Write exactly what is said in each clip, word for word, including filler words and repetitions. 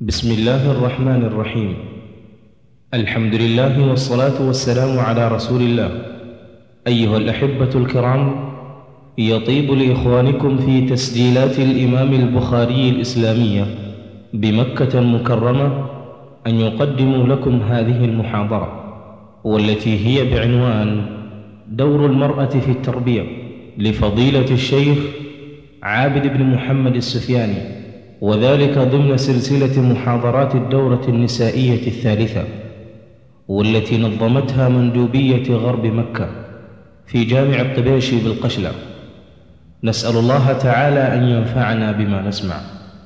بسم الله الرحمن الرحيم. الحمد لله والصلاة والسلام على رسول الله. أيها الأحبة الكرام، يطيب لإخوانكم في تسجيلات الإمام البخاري الإسلامية بمكة المكرمة أن يقدموا لكم هذه المحاضرة، والتي هي بعنوان دور المرأة في التربية لفضيلة الشيخ عابد بن محمد السفياني، وذلك ضمن سلسلة محاضرات الدورة النسائية الثالثة، والتي نظمتها مندوبية غرب مكة في جامع الطبيشي بالقشلة. نسأل الله تعالى أن ينفعنا بما نسمع.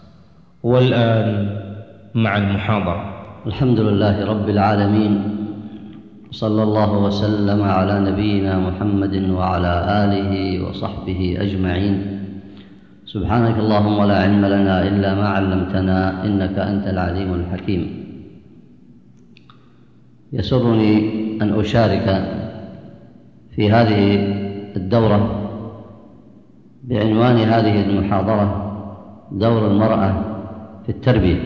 والآن مع المحاضرة. الحمد لله رب العالمين، صلى الله وسلم على نبينا محمد وعلى آله وصحبه أجمعين. سبحانك اللهم لا علم لنا إلا ما علمتنا، إنك أنت العليم الحكيم. يسرني أن أشارك في هذه الدورة بعنوان هذه المحاضرة دور المرأة في التربية.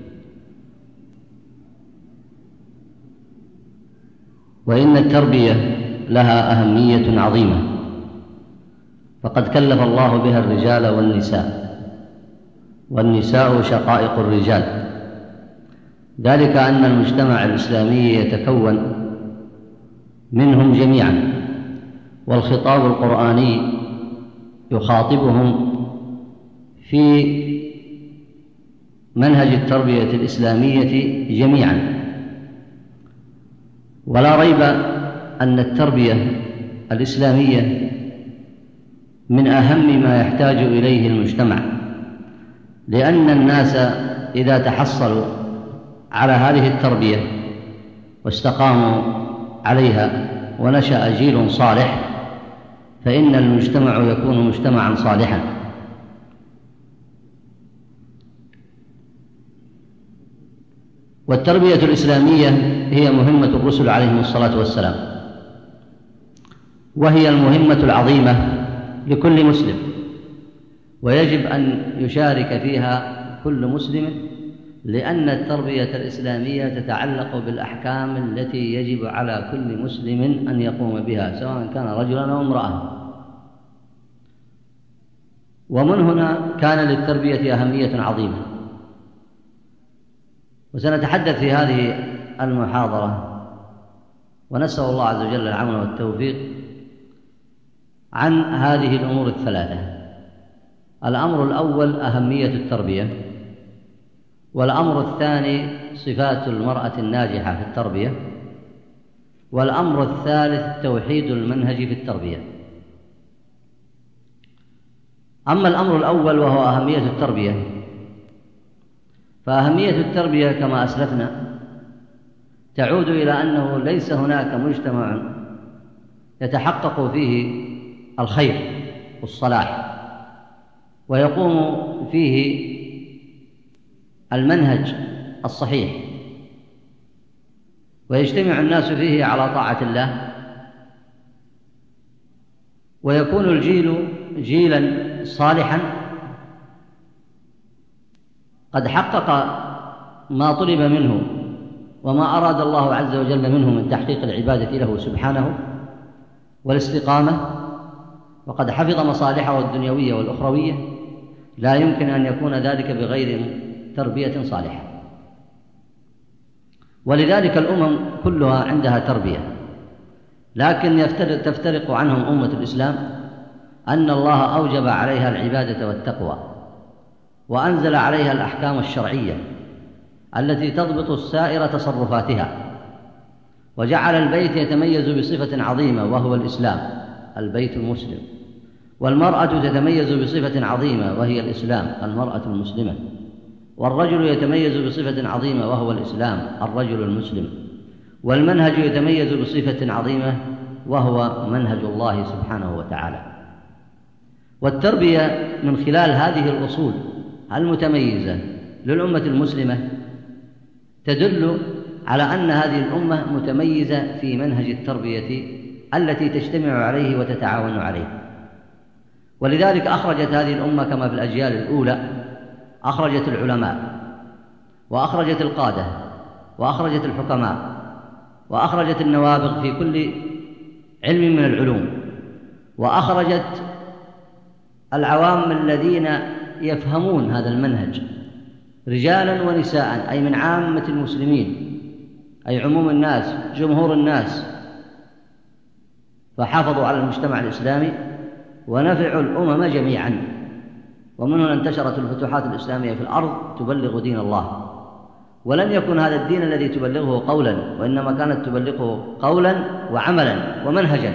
وإن التربية لها أهمية عظيمة، فقد كلف الله بها الرجال والنساء، والنساء شقائق الرجال، ذلك أن المجتمع الإسلامي يتكون منهم جميعا، والخطاب القرآني يخاطبهم في منهج التربية الإسلامية جميعا. ولا ريب أن التربية الإسلامية من أهم ما يحتاج إليه المجتمع، لأن الناس إذا تحصلوا على هذه التربية واستقاموا عليها ونشأ جيل صالح، فإن المجتمع يكون مجتمعا صالحا. والتربية الإسلامية هي مهمة الرسل عليهم الصلاة والسلام، وهي المهمة العظيمة لكل مسلم، ويجب أن يشارك فيها كل مسلم، لأن التربية الإسلامية تتعلق بالأحكام التي يجب على كل مسلم أن يقوم بها، سواء كان رجلا أو امرأة. ومن هنا كان للتربية أهمية عظيمة. وسنتحدث في هذه المحاضرة، ونسأل الله عز وجل العون والتوفيق، عن هذه الأمور الثلاثة. الأمر الأول أهمية التربية، والأمر الثاني صفات المرأة الناجحة في التربية، والأمر الثالث توحيد المنهج في التربية. أما الأمر الأول وهو أهمية التربية، فأهمية التربية كما أسلفنا تعود إلى أنه ليس هناك مجتمع يتحقق فيه الخير والصلاح ويقوم فيه المنهج الصحيح ويجتمع الناس فيه على طاعة الله، ويكون الجيل جيلا صالحا قد حقق ما طلب منه وما أراد الله عز وجل منه من تحقيق العبادة له سبحانه والاستقامة، وقد حفظ مصالحه الدنيوية والأخروية. لا يمكن أن يكون ذلك بغير تربية صالحة. ولذلك الأمم كلها عندها تربية، لكن تفترق عنهم أمة الإسلام أن الله أوجب عليها العبادة والتقوى، وأنزل عليها الأحكام الشرعية التي تضبط السائر تصرفاتها، وجعل البيت يتميز بصفة عظيمة وهو الإسلام، البيت المسلم، والمرأة تتميز بصفة عظيمة وهي الإسلام، المرأة المسلمة، والرجل يتميز بصفة عظيمة وهو الإسلام، الرجل المسلم، والمنهج يتميز بصفة عظيمة وهو منهج الله سبحانه وتعالى. والتربية من خلال هذه الأصول المتميزة للأمة المسلمة تدل على أن هذه الأمة متميزة في منهج التربية التي تجتمع عليه وتتعاون عليه. ولذلك أخرجت هذه الأمة كما في الأجيال الأولى أخرجت العلماء، وأخرجت القادة وأخرجت الحكماء وأخرجت النوابغ في كل علم من العلوم، وأخرجت العوام الذين يفهمون هذا المنهج رجالا ونساء، أي من عامة المسلمين، أي عموم الناس، جمهور الناس، فحافظوا على المجتمع الإسلامي ونفعوا الأمم جميعا. ومن هنا انتشرت الفتوحات الإسلامية في الأرض تبلغ دين الله، ولم يكن هذا الدين الذي تبلغه قولا، وإنما كانت تبلغه قولا وعملا ومنهجا.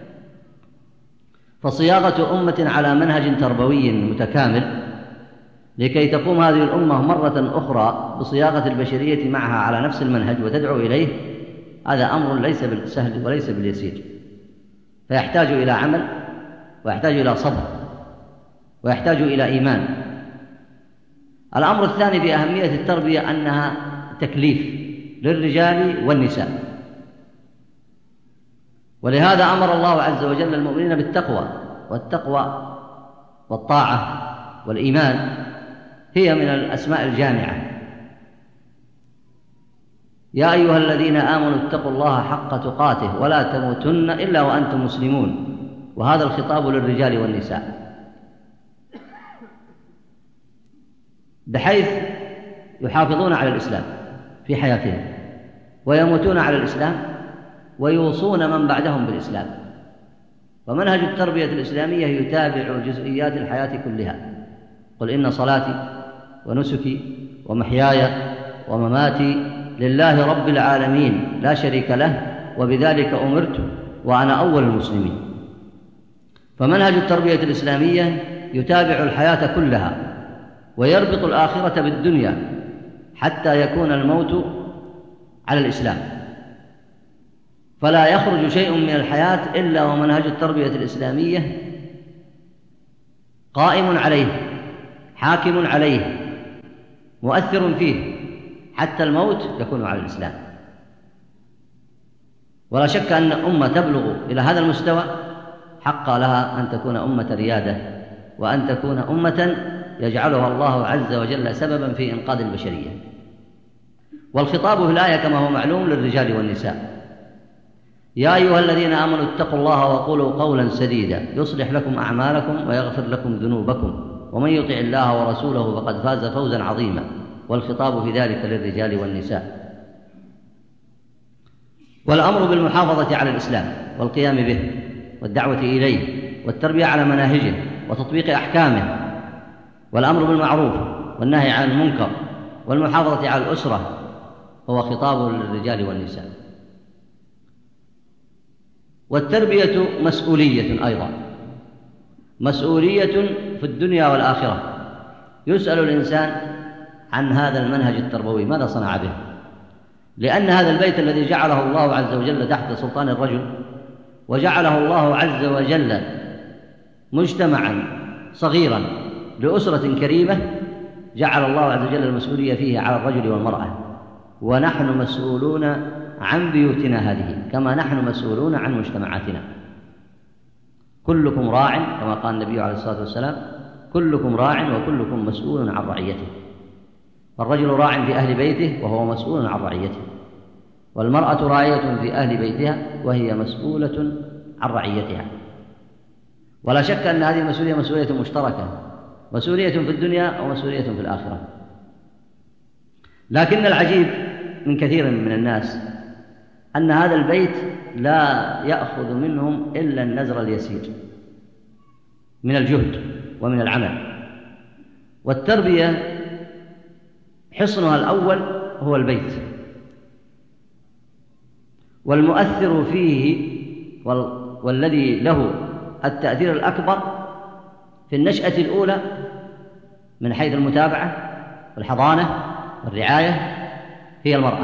فصياغة أمة على منهج تربوي متكامل لكي تقوم هذه الأمة مرة أخرى بصياغة البشرية معها على نفس المنهج وتدعو إليه، هذا أمر ليس بالسهل وليس باليسير، فيحتاج إلى عمل، ويحتاج إلى صبر، ويحتاج إلى إيمان. الأمر الثاني بأهمية التربية أنها تكليف للرجال والنساء، ولهذا أمر الله عز وجل المؤمنين بالتقوى، والتقوى والطاعة والإيمان هي من الأسماء الجامعة. يا أيها الذين آمنوا اتقوا الله حق تقاته ولا تموتن إلا وأنتم مسلمون، وهذا الخطاب للرجال والنساء، بحيث يحافظون على الإسلام في حياتهم ويموتون على الإسلام ويوصون من بعدهم بالإسلام. ومنهج التربية الإسلامية يتابع جزئيات الحياة كلها. قل إن صلاتي ونسكي ومحياي ومماتي لله رب العالمين لا شريك له وبذلك أمرت وأنا أول المسلمين. فمنهج التربية الإسلامية يتابع الحياة كلها ويربط الآخرة بالدنيا حتى يكون الموت على الإسلام، فلا يخرج شيء من الحياة إلا ومنهج التربية الإسلامية قائم عليه، حاكم عليه، مؤثر فيه، حتى الموت يكون على الإسلام. ولا شك أن أمة تبلغ إلى هذا المستوى حق لها أن تكون أمة ريادة، وأن تكون أمة يجعلها الله عز وجل سببا في إنقاذ البشرية. والخطاب في الآية كما هو معلوم للرجال والنساء. يا أيها الذين آمنوا اتقوا الله وقولوا قولا سديدا يصلح لكم أعمالكم ويغفر لكم ذنوبكم ومن يطع الله ورسوله فقد فاز فوزا عظيما. والخطاب في ذلك للرجال والنساء. والأمر بالمحافظة على الإسلام والقيام به والدعوة إليه والتربية على مناهجه وتطبيق أحكامه، والأمر بالمعروف والنهي عن المنكر والمحافظة على الأسرة هو خطاب للرجال والنساء. والتربية مسؤولية أيضا، مسؤولية في الدنيا والآخرة. يسأل الإنسان عن هذا المنهج التربوي ماذا صنع به، لأن هذا البيت الذي جعله الله عز وجل تحت سلطان الرجل، وجعله الله عز وجل مجتمعا صغيرا لأسرة كريمة، جعل الله عز وجل المسؤولية فيه على الرجل والمرأة، ونحن مسؤولون عن بيوتنا هذه كما نحن مسؤولون عن مجتمعاتنا. كلكم راع كما قال النبي عليه الصلاة والسلام: كلكم راع وكلكم مسؤول عن رعيته. فالرجل راع في أهل بيته وهو مسؤول عن رعيته، والمرأة راعية في أهل بيتها وهي مسؤولة عن رعيتها. ولا شك أن هذه المسؤولية مسؤولية مشتركة، مسؤولية في الدنيا ومسؤولية في الآخرة. لكن العجيب من كثير من الناس أن هذا البيت لا يأخذ منهم إلا النزر اليسير من الجهد ومن العمل. والتربية حصنها الأول هو البيت، والمؤثر فيه والذي له التأثير الأكبر في النشأة الأولى من حيث المتابعة والحضانة والرعاية هي المرأة.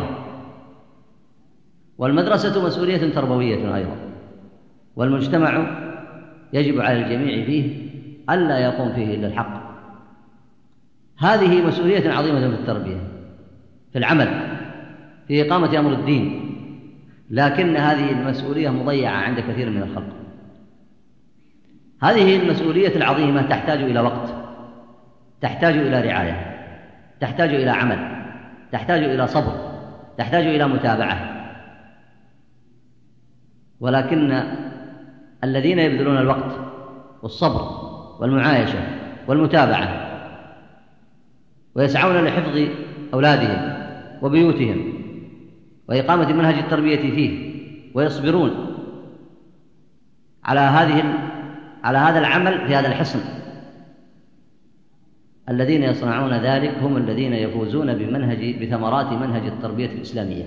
والمدرسة مسؤولية تربوية أيضا، والمجتمع يجب على الجميع فيه ألا يقوم فيه إلا الحق. هذه مسؤولية عظيمة في التربية، في العمل، في إقامة أمر الدين، لكن هذه المسؤولية مضيعة عند كثير من الخلق. هذه المسؤولية العظيمة تحتاج إلى وقت، تحتاج إلى رعاية، تحتاج إلى عمل، تحتاج إلى صبر، تحتاج إلى متابعة. ولكن الذين يبذلون الوقت والصبر والمعايشة والمتابعة ويسعون لحفظ أولادهم وبيوتهم وإقامة منهج التربية فيه ويصبرون على هذه على هذا العمل في هذا الحصن، الذين يصنعون ذلك هم الذين يفوزون بمنهج بثمرات منهج التربية الإسلامية.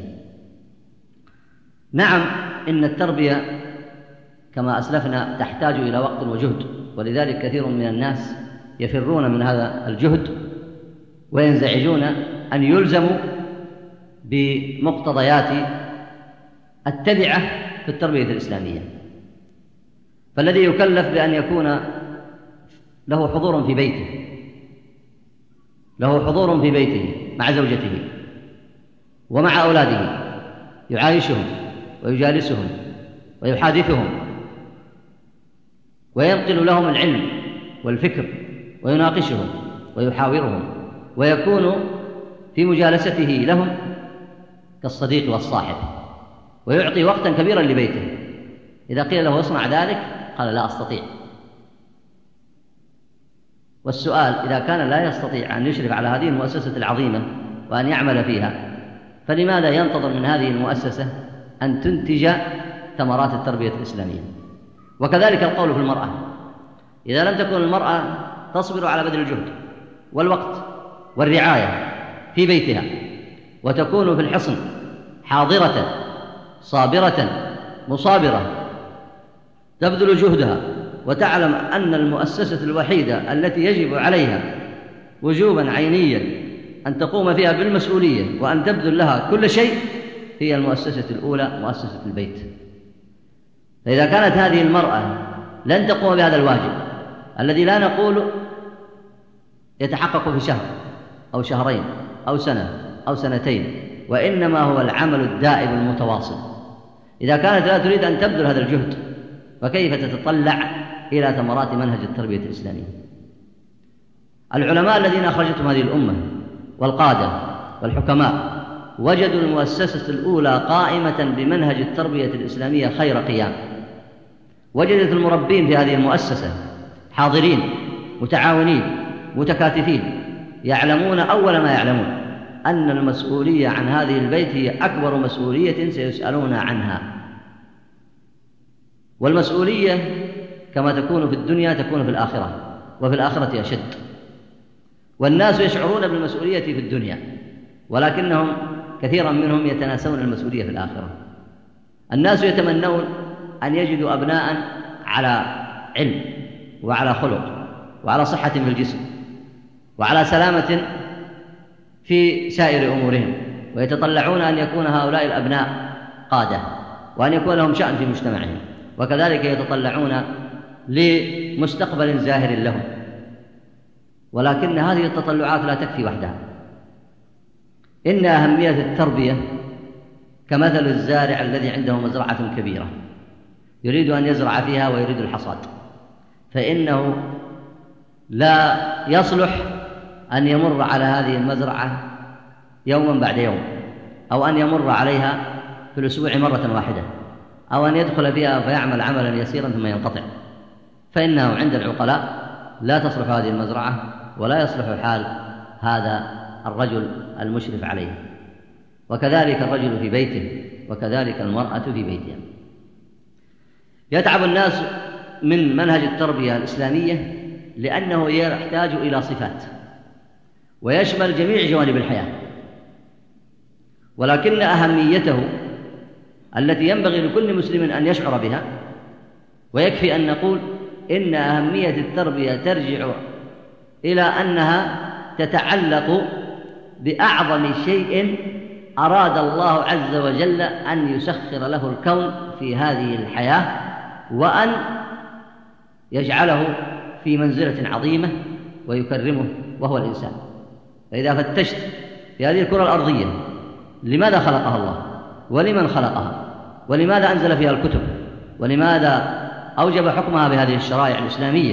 نعم، إن التربية كما أسلفنا تحتاج إلى وقت وجهد، ولذلك كثير من الناس يفرون من هذا الجهد وينزعجون أن يلزموا بمقتضيات التبعة في التربية الإسلامية. فالذي يكلف بأن يكون له حضور في بيته له حضور في بيته مع زوجته ومع أولاده، يعايشهم ويجالسهم ويحادثهم وينقل لهم العلم والفكر ويناقشهم ويحاورهم، ويكون في مجالسته لهم كالصديق والصاحب، ويعطي وقتا كبيرا لبيته. إذا قيل له اصنع ذلك قال لا أستطيع. والسؤال: إذا كان لا يستطيع أن يشرف على هذه المؤسسة العظيمة وأن يعمل فيها، فلماذا ينتظر من هذه المؤسسة أن تنتج ثمرات التربية الإسلامية؟ وكذلك القول في المرأة: إذا لم تكن المرأة تصبر على بذل الجهد والوقت والرعاية في بيتها، وتكون في الحصن حاضرة صابرة مصابرة تبذل جهدها، وتعلم أن المؤسسة الوحيدة التي يجب عليها وجوبا عينيا أن تقوم فيها بالمسؤولية وأن تبذل لها كل شيء هي المؤسسة الأولى، مؤسسة البيت. فإذا كانت هذه المرأة لن تقوم بهذا الواجب الذي لا نقول يتحقق في شهر أو شهرين أو سنة أو سنتين، وإنما هو العمل الدائم المتواصل، إذا كانت لا تريد أن تبذل هذا الجهد، فكيف تتطلع إلى ثمرات منهج التربية الإسلامية؟ العلماء الذين أخرجتهم هذه الأمة والقادة والحكماء وجدوا المؤسسة الأولى قائمة بمنهج التربية الإسلامية خير قيام، وجدت المربين في هذه المؤسسة حاضرين متعاونين متكاتفين، يعلمون أول ما يعلمون أن المسؤولية عن هذه البيت هي أكبر مسؤولية سيسألون عنها، والمسؤولية كما تكون في الدنيا تكون في الآخرة، وفي الآخرة أشد. والناس يشعرون بالمسؤولية في الدنيا، ولكنهم كثيرا منهم يتناسون المسؤولية في الآخرة. الناس يتمنون أن يجدوا أبناء على علم وعلى خلق وعلى صحة في الجسم وعلى سلامة في سائر أمورهم، ويتطلعون أن يكون هؤلاء الأبناء قادة وأن يكون لهم شأن في مجتمعهم، وكذلك يتطلعون لمستقبل زاهر لهم. ولكن هذه التطلعات لا تكفي وحدها، إن أهمية التربية كمثل الزارع الذي عنده مزرعة كبيرة يريد أن يزرع فيها ويريد الحصاد، فإنه لا يصلح أن يمر على هذه المزرعة يوما بعد يوم، أو أن يمر عليها في الأسبوع مرة واحدة، أو أن يدخل فيها فيعمل عملا يسيرا ثم ينقطع، فإنه عند العقلاء لا تصلح هذه المزرعة ولا يصلح حال هذا الرجل المشرف عليه. وكذلك الرجل في بيته، وكذلك المرأة في بيتها. يتعب الناس من منهج التربية الإسلامية لأنه يحتاج إلى صفات ويشمل جميع جوانب الحياة، ولكن أهميته التي ينبغي لكل مسلم أن يشعر بها، ويكفي أن نقول إن أهمية التربية ترجع إلى أنها تتعلق بأعظم شيء أراد الله عز وجل أن يسخر له الكون في هذه الحياة، وأن يجعله في منزلة عظيمة ويكرمه، وهو الإنسان. فإذا فتشت في هذه الكرة الأرضية لماذا خلقها الله، ولمن خلقها، ولماذا أنزل فيها الكتب، ولماذا أوجب حكمها بهذه الشرائع الإسلامية،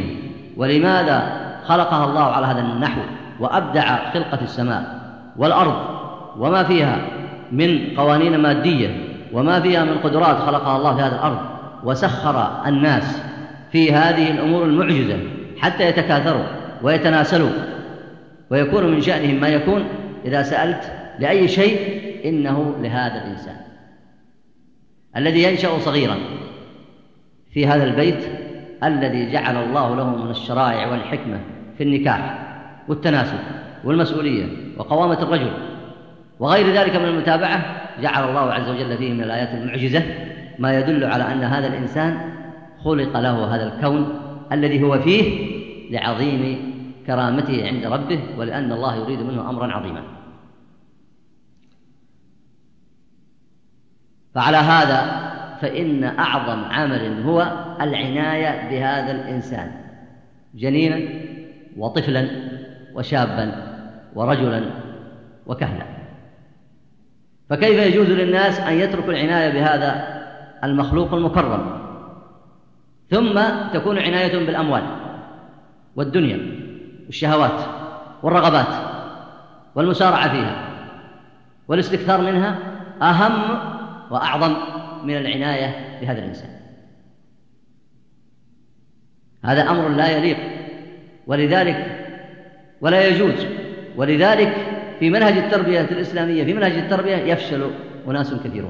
ولماذا خلقها الله على هذا النحو وأبدع خلقة السماء والأرض وما فيها من قوانين مادية وما فيها من قدرات خلقها الله في هذه الأرض، وسخر الناس في هذه الأمور المعجزة حتى يتكاثروا ويتناسلوا ويكون من شأنهم ما يكون، إذا سألت لأي شيء إنه لهذا الإنسان الذي ينشأ صغيرا في هذا البيت الذي جعل الله له من الشرائع والحكمة في النكاح والتناسل والمسؤولية وقوامة الرجل وغير ذلك من المتابعة. جعل الله عز وجل فيه من الآيات المعجزة ما يدل على أن هذا الإنسان خلق له هذا الكون الذي هو فيه لعظيم كرامته عند ربه، ولأن الله يريد منه أمرا عظيما. فعلى هذا فإن أعظم عمل هو العناية بهذا الإنسان جنينا وطفلا وشابا ورجلا وكهلا. فكيف يجوز للناس أن يتركوا العناية بهذا المخلوق المكرم ثم تكون عناية بالأموال والدنيا والشهوات والرغبات والمسارعة فيها والاستكثار منها أهم وأعظم من العناية بهذا الإنسان؟ هذا أمر لا يليق ولذلك ولا يجوز. ولذلك في منهج التربية الإسلامية في منهج التربية يفشل أناس كثيرون،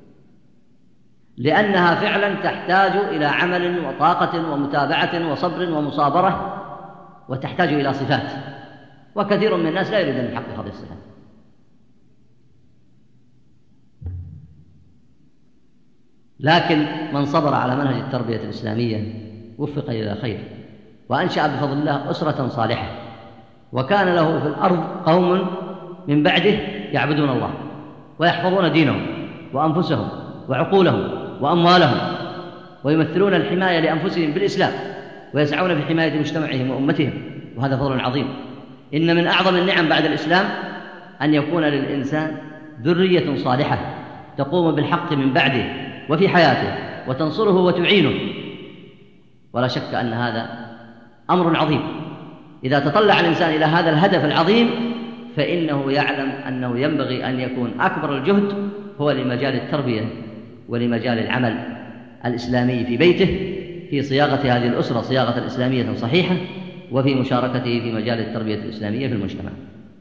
لأنها فعلا تحتاج إلى عمل وطاقة ومتابعة وصبر ومصابرة، وتحتاج إلى صفات، وكثير من الناس لا يريد أن يحقق هذه الصفات. لكن من صبر على منهج التربية الإسلامية وفق إلى خير، وأنشأ بفضل الله أسرة صالحة، وكان له في الأرض قوم من بعده يعبدون الله ويحفظون دينهم وأنفسهم وعقولهم وأموالهم، ويمثلون الحماية لأنفسهم بالإسلام، ويسعون في حماية مجتمعهم وأمتهم، وهذا فضل عظيم. إن من أعظم النعم بعد الإسلام أن يكون للإنسان ذرية صالحة تقوم بالحق من بعده وفي حياته وتنصره وتعينه، ولا شك أن هذا أمر عظيم. إذا تطلع الإنسان إلى هذا الهدف العظيم فإنه يعلم أنه ينبغي أن يكون أكبر الجهد هو لمجال التربية ولمجال العمل الإسلامي في بيته، في صياغة هذه الأسرة صياغة إسلامية صحيحة، وفي مشاركته في مجال التربية الإسلامية في المجتمع.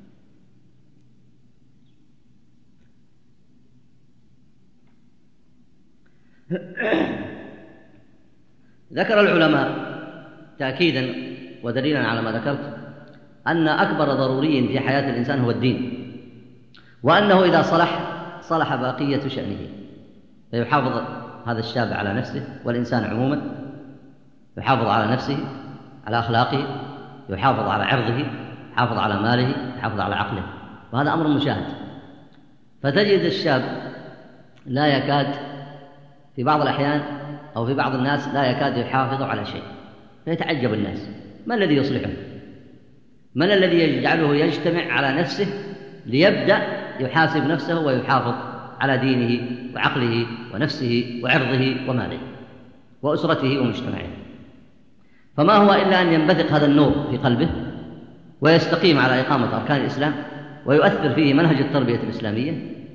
ذكر العلماء تأكيدا ودليلا على ما ذكرت أن أكبر ضروري في حياة الإنسان هو الدين، وأنه إذا صلح صلح بقية شأنه، فيحافظ هذا الشاب على نفسه والإنسان عموما، يحافظ على نفسه على أخلاقه، يحافظ على عرضه، يحافظ على ماله، يحافظ على عقله، وهذا أمر مشاهد. فتجد الشاب لا يكاد في بعض الأحيان أو في بعض الناس لا يكاد يحافظ على شيء، فيتعجب الناس: ما الذي يصلحه؟ من الذي يجعله يجتمع على نفسه ليبدأ يحاسب نفسه ويحافظ على دينه وعقله ونفسه وعرضه وماله وأسرته ومجتمعه؟ فما هو إلا أن ينبثق هذا النور في قلبه ويستقيم على إقامة أركان الإسلام ويؤثر فيه منهج التربية الإسلامية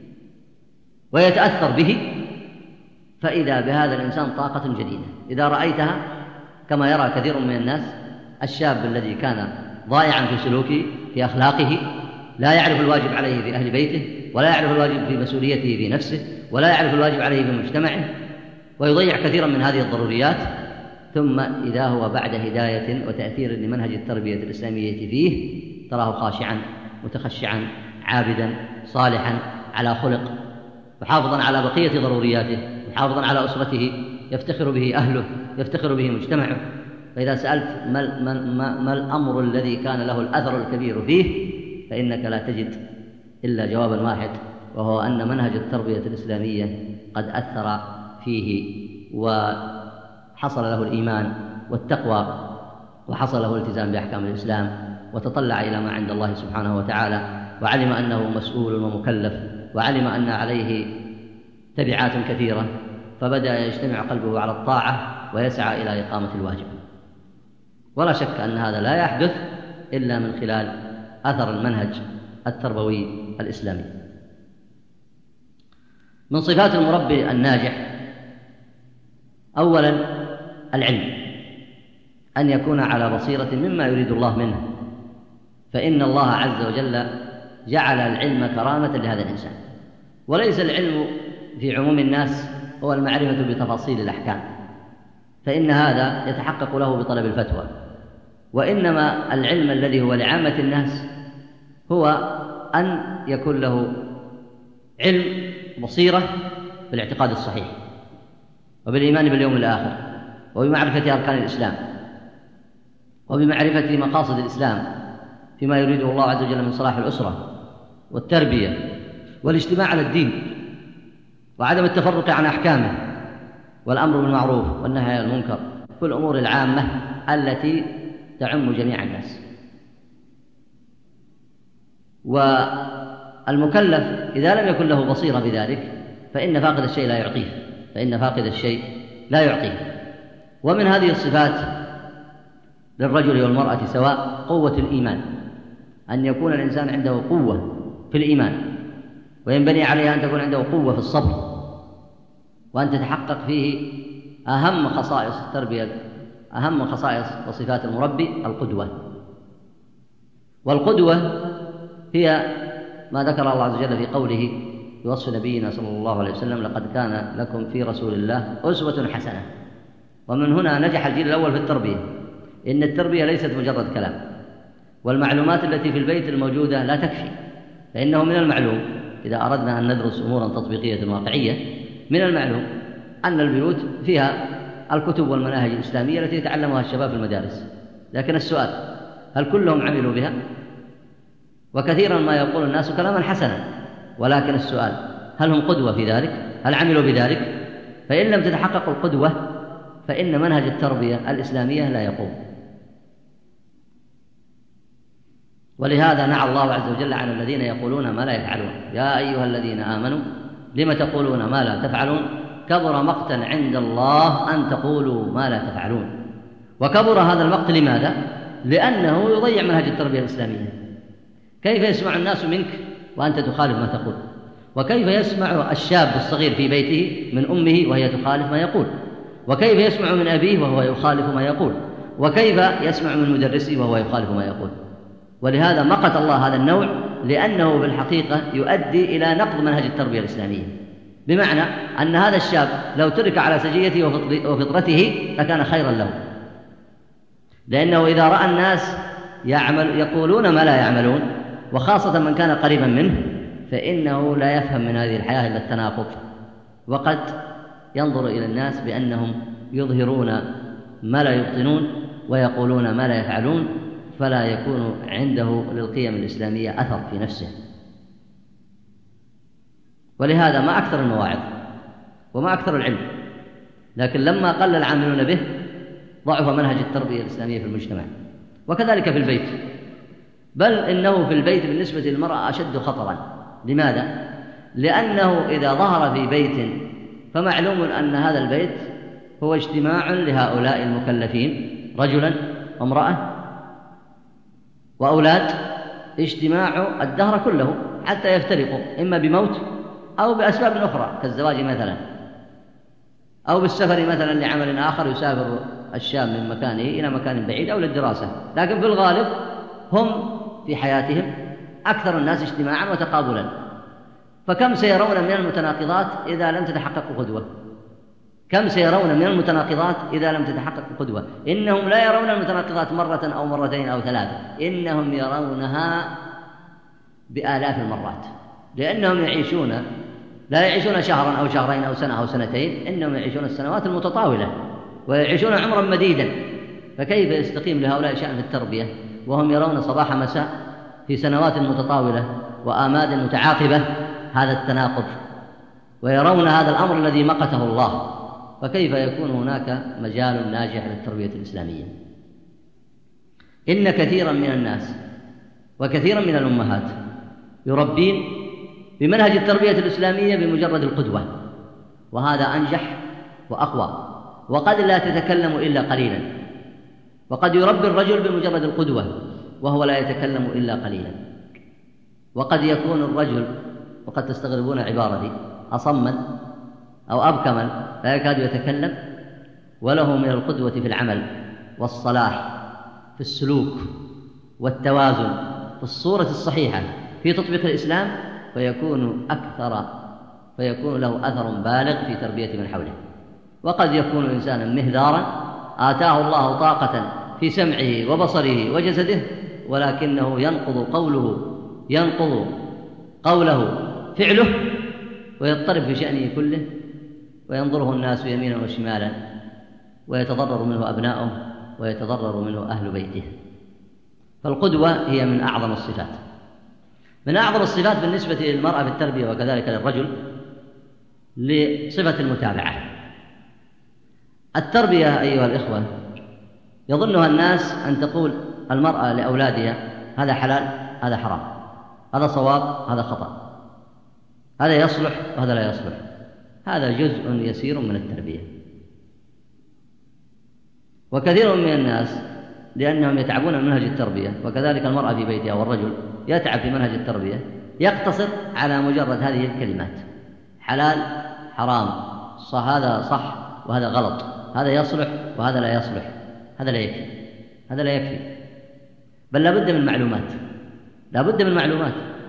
ويتأثر به، فإذا بهذا الإنسان طاقة جديدة. إذا رأيتها كما يرى كثير من الناس الشاب الذي كان ضائعا في سلوكه في أخلاقه، لا يعرف الواجب عليه في أهل بيته، ولا يعرف الواجب في مسؤوليته في نفسه، ولا يعرف الواجب عليه في مجتمعه، ويضيع كثيرا من هذه الضروريات، ثم إذا هو بعد هداية وتأثير لمنهج التربية الإسلامية فيه تراه خاشعا متخشعا عابدا صالحا على خلق، محافظا على بقية ضرورياته، محافظا على أسرته، يفتخر به أهله، يفتخر به مجتمعه. فإذا سألت ما, ما, ما, ما الأمر الذي كان له الأثر الكبير فيه، فإنك لا تجد إلا جوابا واحد، وهو أن منهج التربية الإسلامية قد أثر فيه وحصل له الإيمان والتقوى، وحصل له الالتزام بأحكام الإسلام، وتطلع إلى ما عند الله سبحانه وتعالى، وعلم أنه مسؤول ومكلف، وعلم أن عليه تبعات كثيرة، فبدأ يجتمع قلبه على الطاعة ويسعى إلى إقامة الواجب. ولا شك أن هذا لا يحدث إلا من خلال أثر المنهج التربوي الإسلامي. من صفات المربي الناجح أولا العلم، أن يكون على بصيرة مما يريد الله منه، فإن الله عز وجل جعل العلم كرامة لهذا الإنسان، وليس العلم في عموم الناس هو المعرفة بتفاصيل الأحكام، فإن هذا يتحقق له بطلب الفتوى، وإنما العلم الذي هو لعامة الناس هو أن يكون له علم بصيرة بالاعتقاد الصحيح وبالإيمان باليوم الآخر وبمعرفة أركان الإسلام وبمعرفة مقاصد الإسلام فيما يريده الله عز وجل من صلاح الأسرة والتربية والاجتماع على الدين وعدم التفرق عن أحكامه والأمر بالمعروف والنهي عن المنكر، كل الأمور العامة التي تعم جميع الناس. والمكلف إذا لم يكن له بصيرة بذلك فإن فاقد الشيء لا يعطيه فإن فاقد الشيء لا يعطيه. ومن هذه الصفات للرجل والمرأة سواء قوة الإيمان، أن يكون الإنسان عنده قوة في الإيمان، وينبني عليها أن تكون عنده قوة في الصبر، وأن تتحقق فيه أهم خصائص التربية، أهم خصائص وصفات المربي القدوة. والقدوة هي ما ذكر الله عز وجل في قوله في وصف نبينا صلى الله عليه وسلم: لقد كان لكم في رسول الله أسوة حسنة. ومن هنا نجح الجيل الأول في التربية. إن التربية ليست مجرد كلام، والمعلومات التي في البيت الموجودة لا تكفي، فإنه من المعلوم إذا أردنا أن ندرس أمورا تطبيقية واقعية من المعلوم أن البيوت فيها الكتب والمناهج الإسلامية التي يتعلمها الشباب في المدارس، لكن السؤال: هل كلهم عملوا بها؟ وكثيرا ما يقول الناس كلاما حسنا، ولكن السؤال: هل هم قدوة في ذلك؟ هل عملوا بذلك؟ فإن لم تتحقق القدوة فإن منهج التربية الإسلامية لا يقوم. ولهذا نعى الله عز وجل عن الذين يقولون ما لا يفعلون: يا أيها الذين آمنوا لم تقولون ما لا تفعلون كبر مقتا عند الله أن تقولوا ما لا تفعلون. وكبر هذا المقت لماذا؟ لأنه يضيع منهج التربية الإسلامية. كيف يسمع الناس منك وأنت تخالف ما تقول؟ وكيف يسمع الشاب الصغير في بيته من أمه وهي تخالف ما يقول؟ وكيف يسمع من أبيه وهو يخالف ما يقول؟ وكيف يسمع من مدرسه وهو يخالف ما يقول؟ ولهذا مقت الله هذا النوع، لأنه بالحقيقة يؤدي إلى نقض منهج التربية الإسلامية، بمعنى أن هذا الشاب لو ترك على سجيته وفطرته لكان خيرا له، لأنه إذا رأى الناس يعمل يقولون ما لا يعملون، وخاصة من كان قريبا منه، فإنه لا يفهم من هذه الحياة إلا التناقض، وقد ينظر إلى الناس بأنهم يظهرون ما لا يبطنون ويقولون ما لا يفعلون، فلا يكون عنده للقيم الإسلامية أثر في نفسه. ولهذا ما أكثر المواعظ وما أكثر العلم، لكن لما قل العاملون به ضعف منهج التربية الإسلامية في المجتمع. وكذلك في البيت، بل إنه في البيت بالنسبة للمرأة أشد خطرا. لماذا؟ لأنه إذا ظهر في بيت فمعلوم أن هذا البيت هو اجتماع لهؤلاء المكلفين، رجلا وامرأة وأولاد، اجتماع الدهر كله حتى يفترقوا، إما بموت أو بأسباب أخرى كالزواج مثلا، أو بالسفر مثلا لعمل آخر، يسافر الشاب من مكانه إلى مكان بعيد أو للدراسة. لكن في الغالب هم في حياتهم أكثر الناس اجتماعا وتقابلا. فكم سيرون من المتناقضات إذا لم تتحقق قدوة؟ كم سيرون من المتناقضات إذا لم تتحقق قدوة؟ إنهم لا يرون المتناقضات مرة أو مرتين أو ثلاثة، إنهم يرونها بآلاف المرات، لأنهم يعيشون لا يعيشون شهرا أو شهرين أو سنة أو سنتين، إنهم يعيشون السنوات المتطاولة ويعيشون عمرا مديدا. فكيف يستقيم لهؤلاء شأن في التربية وهم يرون صباح مساء في سنوات متطاولة وآماد متعاقبة هذا التناقض، ويرون هذا الأمر الذي مقته الله؟ فكيف يكون هناك مجال ناجح للتربية الإسلامية؟ إن كثيرا من الناس وكثيرا من الأمهات يربين بمنهج التربية الإسلامية بمجرد القدوة، وهذا أنجح وأقوى، وقد لا تتكلم إلا قليلا. وقد يربي الرجل بمجرد القدوة وهو لا يتكلم إلا قليلا. وقد يكون الرجل، وقد تستغربون عبارتي، أصما أو أبكما لا يكاد يتكلم، وله من القدوة في العمل والصلاح في السلوك والتوازن في الصورة الصحيحة في تطبيق الإسلام، فيكون أكثر فيكون له أثر بالغ في تربية من حوله. وقد يكون إنسانا مهذارا آتاه الله طاقة في سمعه وبصره وجسده، ولكنه ينقض قوله ينقض قوله فعله، ويضطرب في شأنه كله، وينظره الناس يمينا وشمالا، ويتضرر منه أبناؤه ويتضرر منه أهل بيته. فالقدوة هي من أعظم الصفات. من أعظم الصفات بالنسبة للمرأة في التربية وكذلك للرجل لصفة المتابعة. التربية أيها الإخوة يظنها الناس أن تقول المرأة لأولادها هذا حلال هذا حرام، هذا صواب هذا خطأ، هذا يصلح وهذا لا يصلح. هذا جزء يسير من التربية. وكثير من الناس لأنهم يتعبون من منهج التربية، وكذلك المرأة في بيتها والرجل يتعب في منهج التربية، يقتصر على مجرد هذه الكلمات: حلال حرام، صح هذا صح وهذا غلط، هذا يصلح وهذا لا يصلح. هذا لا يكفي، هذا لا يكفي، بل لا بد من معلومات، لا بد من معلومات.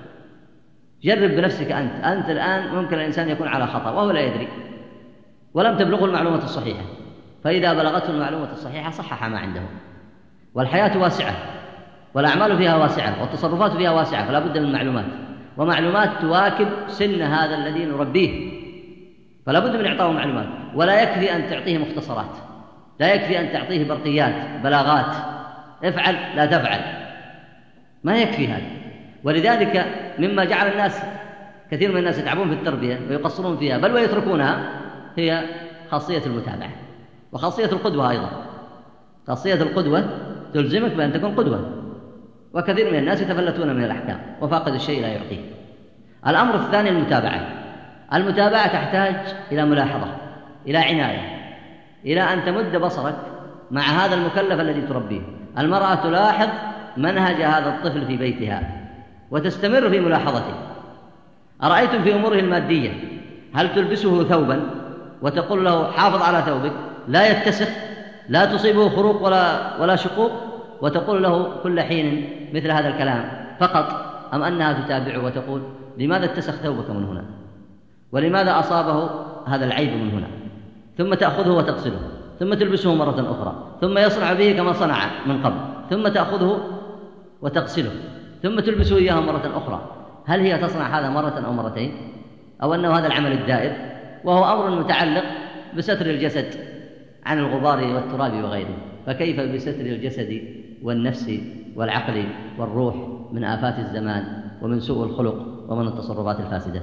جرب بنفسك أنت أنت الآن ممكن الإنسان يكون على خطأ وهو لا يدري، ولم تبلغه المعلومة الصحيحة، فإذا بلغته المعلومة الصحيحة صحح ما عنده. والحياة واسعة والأعمال فيها واسعة والتصرفات فيها واسعة، فلا بد من معلومات، ومعلومات تواكب سن هذا الذي نربيه، فلا بد من إعطائه معلومات. ولا يكفي أن تعطيه مختصرات، لا يكفي أن تعطيه برقيات بلاغات، افعل لا تفعل، ما يكفي هذا. ولذلك مما جعل الناس كثير من الناس يتعبون في التربية ويقصرون فيها بل ويتركونها هي خاصية المتابعة وخاصية القدوة أيضا. خاصية القدوة تلزمك بأن تكون قدوة، وكثير من الناس يتفلتون من الأحكام، وفاقد الشيء لا يعطيه. الأمر الثاني المتابعة. المتابعة تحتاج إلى ملاحظة، إلى عناية، إلى أن تمد بصرك مع هذا المكلف الذي تربيه. المرأة تلاحظ منهج هذا الطفل في بيتها وتستمر في ملاحظته. أرأيتم في أموره المادية هل تلبسه ثوبا وتقول له حافظ على ثوبك لا يتسخ لا تصيبه خروق ولا, ولا شقوق، وتقول له كل حين مثل هذا الكلام فقط، أم أنها تتابعه وتقول لماذا اتسخ ثوبك من هنا، ولماذا أصابه هذا العيب من هنا، ثم تأخذه وتغسله، ثم تلبسه مرة أخرى، ثم يصنع به كما صنع من قبل، ثم تأخذه وتغسله، ثم تلبسه إياه مرة أخرى. هل هي تصنع هذا مرة أو مرتين، أو أنه هذا العمل الدائر، وهو أمر متعلق بستر الجسد عن الغبار والتراب وغيره؟ فكيف بستر الجسد والنفس والعقل والروح من آفات الزمان ومن سوء الخلق ومن التصرفات الفاسدة؟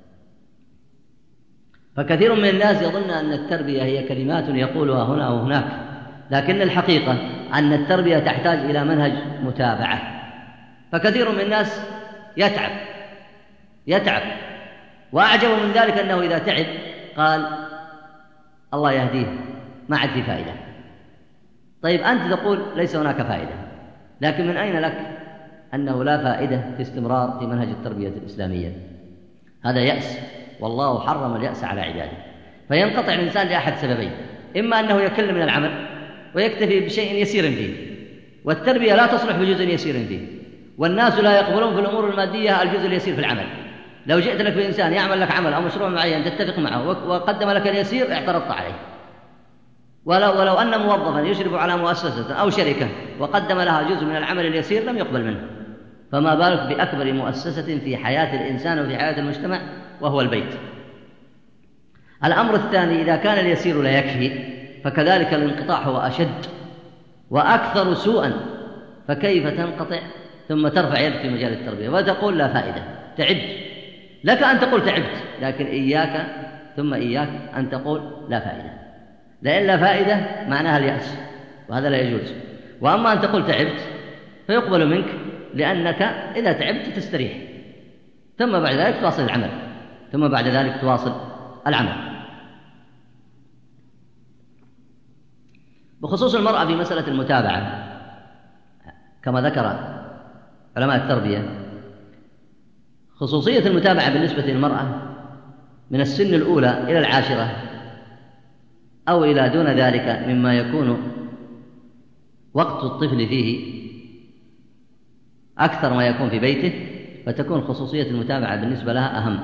فكثير من الناس يظن أن التربية هي كلمات يقولها هنا أو هناك، لكن الحقيقة أن التربية تحتاج إلى منهج متابعة. فكثير من الناس يتعب يتعب وأعجب من ذلك أنه إذا تعب قال الله يهديه ما عاد في فائدة. طيب أنت تقول ليس هناك فائدة، لكن من أين لك أنه لا فائدة في استمرار في منهج التربية الإسلامية؟ هذا يأس، والله حرم اليأس على عباده. فينقطع الإنسان لأحد سببين: إما أنه يكل من العمل ويكتفي بشيء يسير فيه، والتربية لا تصلح بجزء يسير فيه، والناس لا يقبلون في الأمور المادية الجزء اليسير في العمل. لو جئت لك بإنسان يعمل لك عمل أو مشروع معين تتفق معه وقدم لك اليسير اعترضت عليه. ولو, ولو أن موظفا يشرف على مؤسسة أو شركة وقدم لها جزء من العمل اليسير لم يقبل منه، فما بالك بأكبر مؤسسة في حياة الإنسان وفي حياة المجتمع وهو البيت. الأمر الثاني: إذا كان اليسير لا يكفي فكذلك الانقطاع هو أشد وأكثر سوءا. فكيف تنقطع ثم ترفع يدك في مجال التربية وتقول لا فائدة، تعبت؟ لك أن تقول تعبت، لكن إياك ثم إياك أن تقول لا فائدة، لأن لا فائدة معناها اليأس، وهذا لا يجوز. وأما أن تقول تعبت فيقبل منك، لأنك إذا تعبت تستريح، ثم بعد ذلك تواصل العمل ثم بعد ذلك تواصل العمل. بخصوص المرأة في مسألة المتابعة، كما ذكر علماء التربية، خصوصية المتابعة بالنسبة للمرأة من السن الأولى إلى العاشرة أو إلى دون ذلك مما يكون وقت الطفل فيه أكثر ما يكون في بيته، فتكون خصوصية المتابعة بالنسبة لها أهم.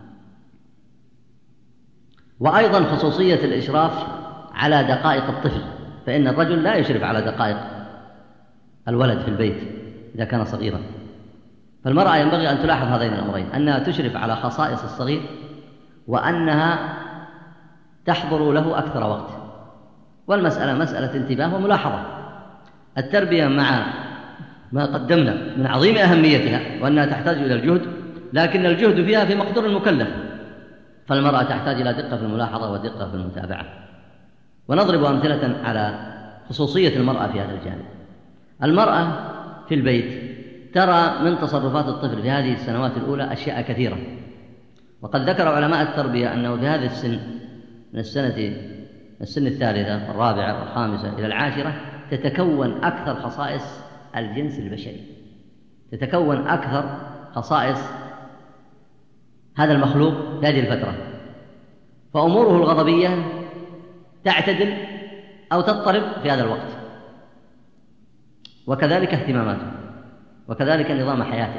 وأيضا خصوصية الإشراف على دقائق الطفل، فإن الرجل لا يشرف على دقائق الولد في البيت إذا كان صغيرا، فالمرأة ينبغي أن تلاحظ هذين الأمرين، أنها تشرف على خصائص الصغير، وأنها تحضر له أكثر وقت. والمسألة مسألة انتباه وملاحظة. التربية مع ما قدمنا من عظيم أهميتها وأنها تحتاج إلى الجهد، لكن الجهد فيها في مقدور المكلف، فالمرأة تحتاج إلى دقة في الملاحظة ودقة في المتابعة. ونضرب أمثلة على خصوصية المرأة في هذا الجانب. المرأة في البيت ترى من تصرفات الطفل في هذه السنوات الأولى أشياء كثيرة، وقد ذكر علماء التربية أنه في هذا السن من السنة السن الثالثة والرابعة والخامسة إلى العاشرة تتكون أكثر خصائص الجنس البشري، تتكون أكثر خصائص هذا المخلوق في هذه الفترة، فأموره الغضبية تعتدل أو تضطرب في هذا الوقت، وكذلك اهتماماته، وكذلك نظام حياته،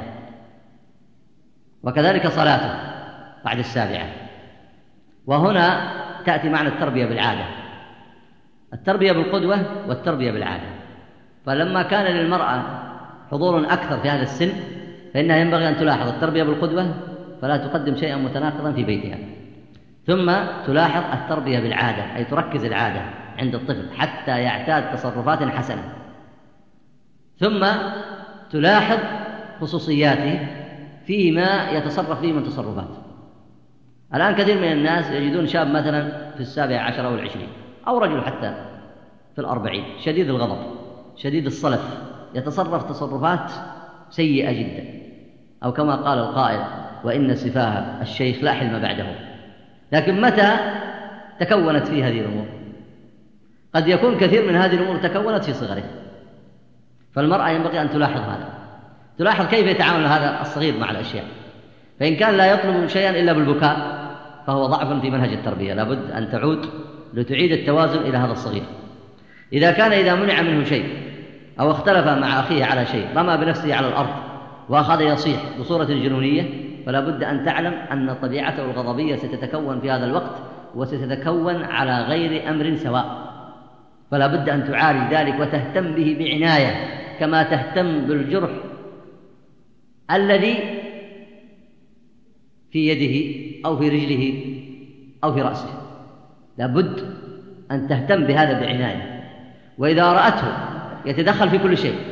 وكذلك صلاته بعد السابعة. وهنا تأتي معنى التربية بالعادة، التربية بالقدوة والتربية بالعادة. فلما كان للمرأة حضور أكثر في هذا السن فإنها ينبغي أن تلاحظ التربية بالقدوة، فلا تقدم شيئا متناقضا في بيتها، ثم تلاحظ التربية بالعادة، أي تركز العادة عند الطفل حتى يعتاد تصرفات حسنة، ثم تلاحظ خصوصياته فيما يتصرف فيه من تصرفات. الآن كثير من الناس يجدون شاب مثلا في السابع عشر أو العشرين، أو رجل حتى في الأربعين شديد الغضب شديد الصلف، يتصرف تصرفات سيئة جدا، أو كما قال القائل: وإن سفاه الشيخ لا حلم بعده. لكن متى تكونت فيه هذه الأمور؟ قد يكون كثير من هذه الأمور تكونت في صغره، فالمرأة ينبغي أن تلاحظ هذا، تلاحظ كيف يتعامل هذا الصغير مع الأشياء. فإن كان لا يطلب شيئا إلا بالبكاء فهو ضعف في منهج التربية، لابد أن تعود لتعيد التوازن إلى هذا الصغير. إذا كان إذا منع منه شيء أو اختلف مع أخيه على شيء رمى بنفسه على الأرض وأخذ يصيح بصورة جنونية، فلا بد أن تعلم أن طبيعته الغضبية ستتكون في هذا الوقت، وستتكون على غير أمر سواء، فلا بد أن تعالج ذلك وتهتم به بعناية كما تهتم بالجرح الذي في يده أو في رجله أو في رأسه. لا بد أن تهتم بهذا بعناية. وإذا رأته يتدخل في كل شيء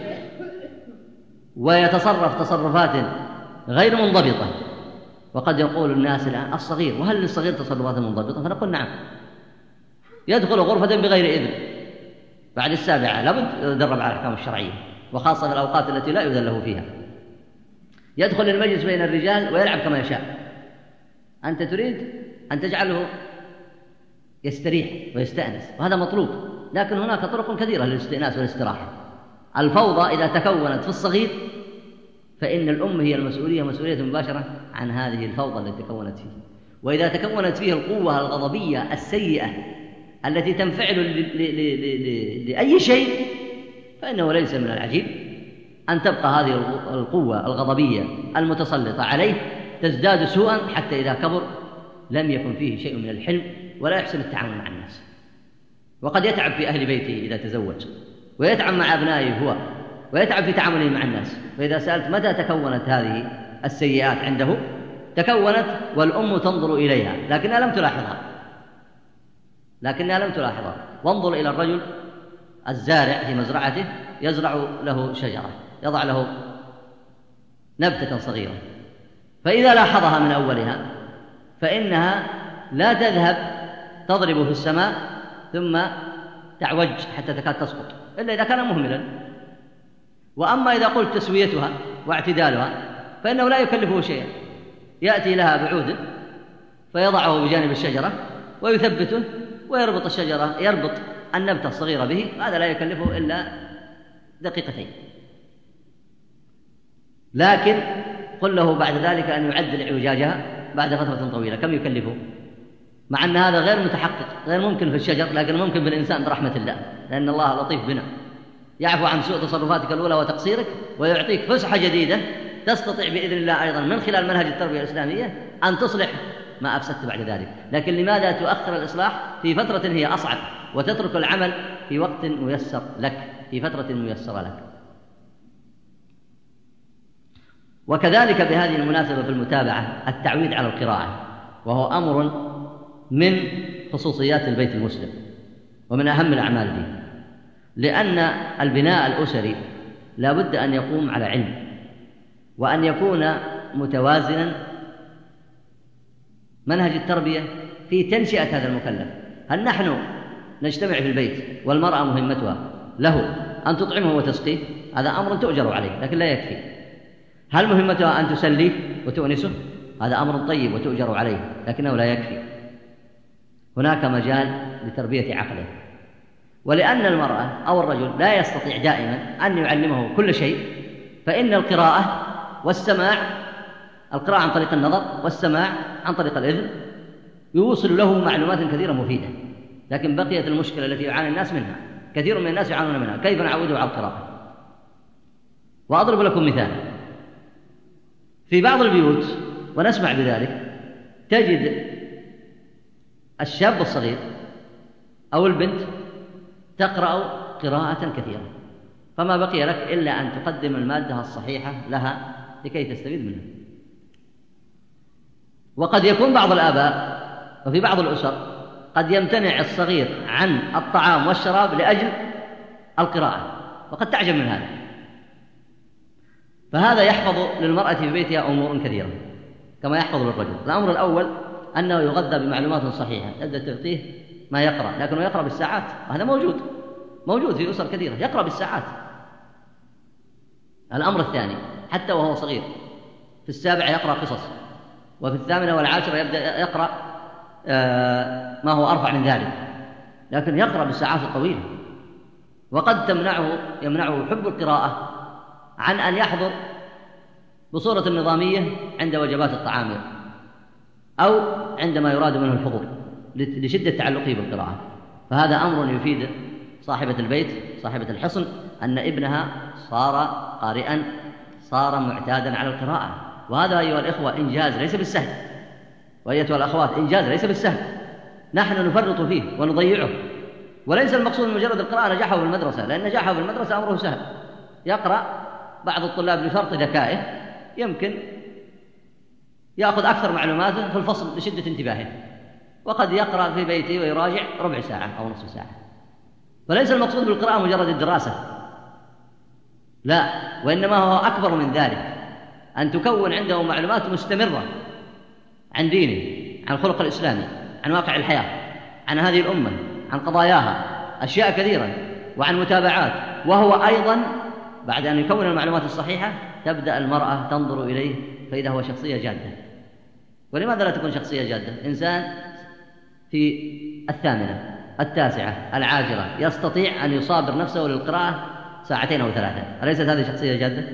ويتصرف تصرفات غير منضبطة، وقد يقول الناس الآن الصغير، وهل للصغير تصرفات منضبطة؟ فنقول نعم، يدخل غرفة بغير إذن بعد السابعة، لابد يدرب على الأحكام الشرعية، وخاصة في الأوقات التي لا يؤذن له فيها. يدخل المجلس بين الرجال ويلعب كما يشاء، أنت تريد أن تجعله يستريح ويستأنس، وهذا مطلوب، لكن هناك طرق كثيرة للاستئناس والاستراحة. الفوضى إذا تكونت في الصغير فإن الأم هي المسؤولية مسؤولية مباشرة عن هذه الفوضى التي تكونت فيه. وإذا تكونت فيه القوة الغضبية السيئة التي تنفعل لأي شيء، فإنه ليس من العجيب أن تبقى هذه القوة الغضبية المتسلطة عليه تزداد سوءا، حتى إذا كبر لم يكن فيه شيء من الحلم ولا يحسن التعامل مع الناس. وقد يتعب في أهل بيته إذا تزوج، ويتعب مع أبنائه هو، ويتعب في تعامله مع الناس. فإذا سألت متى تكونت هذه السيئات عنده، تكونت والأم تنظر إليها لكنها لم تلاحظها لكنها لم تلاحظها وانظر إلى الرجل الزارع في مزرعته، يزرع له شجرة، يضع له نبتة صغيرة، فإذا لاحظها من أولها فإنها لا تذهب تضرب في السماء ثم تعوج حتى تكاد تسقط إلا إذا كان مهملا. وأما إذا قلت تسويتها واعتدالها فإنه لا يكلفه شيئا، يأتي لها بعود فيضعه بجانب الشجرة ويثبته ويربط الشجرة، يربط النبتة الصغيرة به، هذا لا يكلفه إلا دقيقتين. لكن قل له بعد ذلك أن يعدل اعوجاجها بعد فترة طويلة كم يكلفه؟ مع أن هذا غير متحقق، غير ممكن في الشجر، لكن ممكن بالإنسان برحمة الله، لأن الله لطيف بنا، يعفو عن سوء تصرفاتك الأولى وتقصيرك ويعطيك فسحة جديدة تستطيع بإذن الله أيضا من خلال منهج التربية الإسلامية أن تصلح ما أفسدت بعد ذلك. لكن لماذا تؤخر الإصلاح في فترة هي أصعب، وتترك العمل في وقت ميسر لك، في فترة ميسرة لك؟ وكذلك بهذه المناسبة في المتابعة التعويد على القراءة، وهو أمر من خصوصيات البيت المسلم ومن أهم الأعمال به، لأن البناء الأسري لا بد أن يقوم على علم، وأن يكون متوازنا منهج التربية في تنشئة هذا المكلف. هل نحن نجتمع في البيت والمرأة مهمتها له أن تطعمه وتسقيه؟ هذا أمر تؤجر عليه لكن لا يكفي. هل مهمتها أن تسليه وتؤنسه؟ هذا أمر طيب وتؤجر عليه لكنه لا يكفي. هناك مجال لتربية عقله، ولأن المرأة أو الرجل لا يستطيع دائما أن يعلمه كل شيء، فإن القراءة والسماع، القراءة عن طريق النظر والسماع عن طريق الإذن، يوصل له معلومات كثيرة مفيدة. لكن بقيت المشكلة التي يعاني الناس منها، كثير من الناس يعانون منها، كيف نعوده على القراءة؟ وأضرب لكم مثال. في بعض البيوت ونسمع بذلك تجد الشاب الصغير أو البنت تقرأ قراءة كثيرة، فما بقي لك إلا أن تقدم المادة الصحيحة لها لكي تستفيد منها. وقد يكون بعض الآباء وفي بعض الأسر قد يمتنع الصغير عن الطعام والشراب لأجل القراءة، وقد تعجب من هذا. فهذا يحفظ للمرأة في بيتها أمور كثيرة كما يحفظ للرجل. الأمر الأول أنه يغذى بمعلومات صحيحة، تبدأ تعطيه ما يقرأ، لكنه يقرأ بالساعات، وهذا موجود موجود في أسر كثيرة، يقرأ بالساعات. الأمر الثاني، حتى وهو صغير في السابعة يقرأ قصص، وفي الثامنة والعاشرة يبدأ يقرأ ما هو أرفع من ذلك، لكن يقرأ بالساعات الطويلة. وقد تمنعه يمنعه حب القراءة عن أن يحضر بصورة نظامية عند وجبات الطعام أو عندما يراد منه الحضور لشدة تعلقه بالقراءة. فهذا أمر يفيد صاحبة البيت صاحبة الحصن أن ابنها صار قارئا، صار معتادا على القراءة. وهذا أيها الإخوة إنجاز ليس بالسهل، وأيتها الأخوات إنجاز ليس بالسهل، نحن نفرط فيه ونضيعه. وليس المقصود من مجرد القراءة نجاحه في المدرسة، لأن نجاحه في المدرسة أمره سهل، يقرأ بعض الطلاب لفرط ذكائه يمكن يأخذ أكثر معلوماته في الفصل لشدة انتباهه، وقد يقرأ في بيته ويراجع ربع ساعة أو نصف ساعة. فليس المقصود بالقراءة مجرد الدراسة، لا، وإنما هو أكبر من ذلك، أن تكون عنده معلومات مستمرة عن دينه، عن الخلق الإسلامي، عن واقع الحياة، عن هذه الأمة، عن قضاياها، أشياء كثيرة، وعن متابعات. وهو أيضا بعد أن يكون المعلومات الصحيحة تبدأ المرأة تنظر إليه فإذا هو شخصية جادة. ولماذا لا تكون شخصية جادة؟ إنسان في الثامنة التاسعة العاشرة يستطيع أن يصابر نفسه للقراءة ساعتين أو ثلاثة، أليست هذه شخصية جادة؟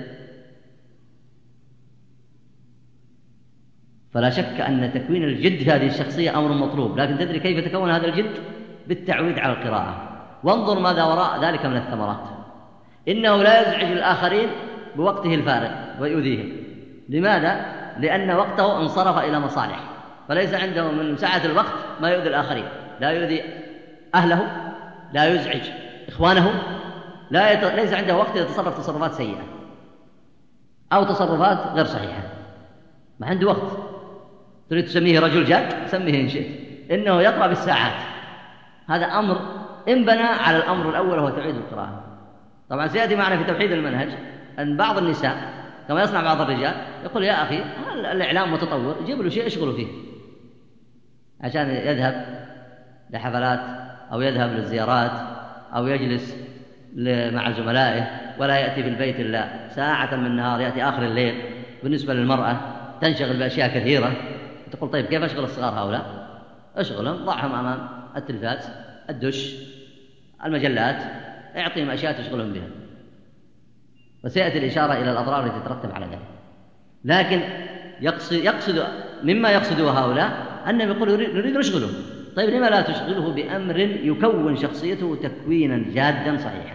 فلا شك أن تكوين الجد في هذه الشخصية أمر مطلوب، لكن تدري كيف تكون هذا الجد؟ بالتعويد على القراءة. وانظر ماذا وراء ذلك من الثمرات. إنه لا يزعج الآخرين بوقته الفارغ ويؤذيهم. لماذا؟ لأن وقته انصرف إلى مصالح، فليس عنده من سعة الوقت ما يؤذي الآخرين، لا يؤذي أهله، لا يزعج إخوانه، لا يت... ليس عنده وقت يتصرف تصرفات سيئة أو تصرفات غير صحيحة، ما عنده وقت. تريد تسميه رجل جاد، سميه إن شئت، إنه يقرأ بالساعات. هذا أمر إن بنى على الأمر الأول وهو توحيد القراءة. طبعا سيأتي معنا في توحيد المنهج أن بعض النساء كما يصنع بعض الرجال يقول يا أخي الإعلام متطور، جيب له شيء يشغله فيه عشان يذهب لحفلات أو يذهب للزيارات أو يجلس مع زملائه، ولا يأتي في البيت إلا ساعة من النهار، يأتي آخر الليل. بالنسبة للمرأة تنشغل بأشياء كثيرة، تقول طيب كيف أشغل الصغار هؤلاء؟ أشغلهم، ضعهم أمام التلفاز، الدش، المجلات، اعطيهم أشياء تشغلهم بها. وسيأتي الإشارة إلى الأضرار التي تترتب على ذلك. لكن يقصد, يقصد مما يقصده هؤلاء أنهم يقولوا نريد نشغله. طيب لما لا تشغله بأمر يكون شخصيته تكوينا جادا صحيحا؟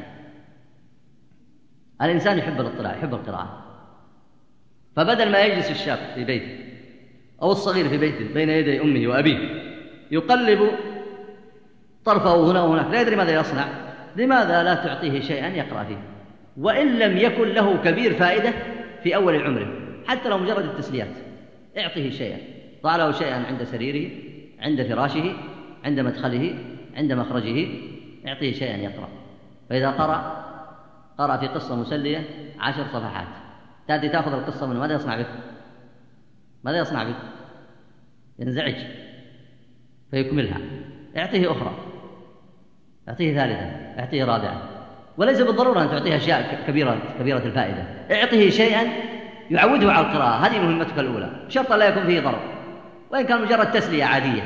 الإنسان يحب الاطلاع، يحب القراءة، فبدل ما يجلس الشاب في بيته أو الصغير في بيته بين يدي أمه وأبيه يقلب طرفه هنا وهناك لا يدري ماذا يصنع، لماذا لا تعطيه شيئا يقرأ فيه؟ وإن لم يكن له كبير فائدة في أول عمره، حتى لو مجرد التسليات، اعطيه شيئا، ضع له شيئا عند سريره، عند فراشه، عند مدخله، عند مخرجه، اعطيه شيئا يقرأ. فإذا قرأ قرأ في قصة مسلية عشر صفحات، تأتي تأخذ القصة منه، ماذا يصنع بك؟ ماذا يصنع بك؟ ينزعج فيكملها. اعطيه أخرى، اعطيه ثالثة، اعطيه رابعة، وليس بالضرورة أن تعطيه أشياء كبيرة كبيرة الفائدة، اعطيه شيئا يعوده على القراءة، هذه مهمتك الأولى، بشرط لا يكون فيه ضرر، وإن كان مجرد تسلية عادية.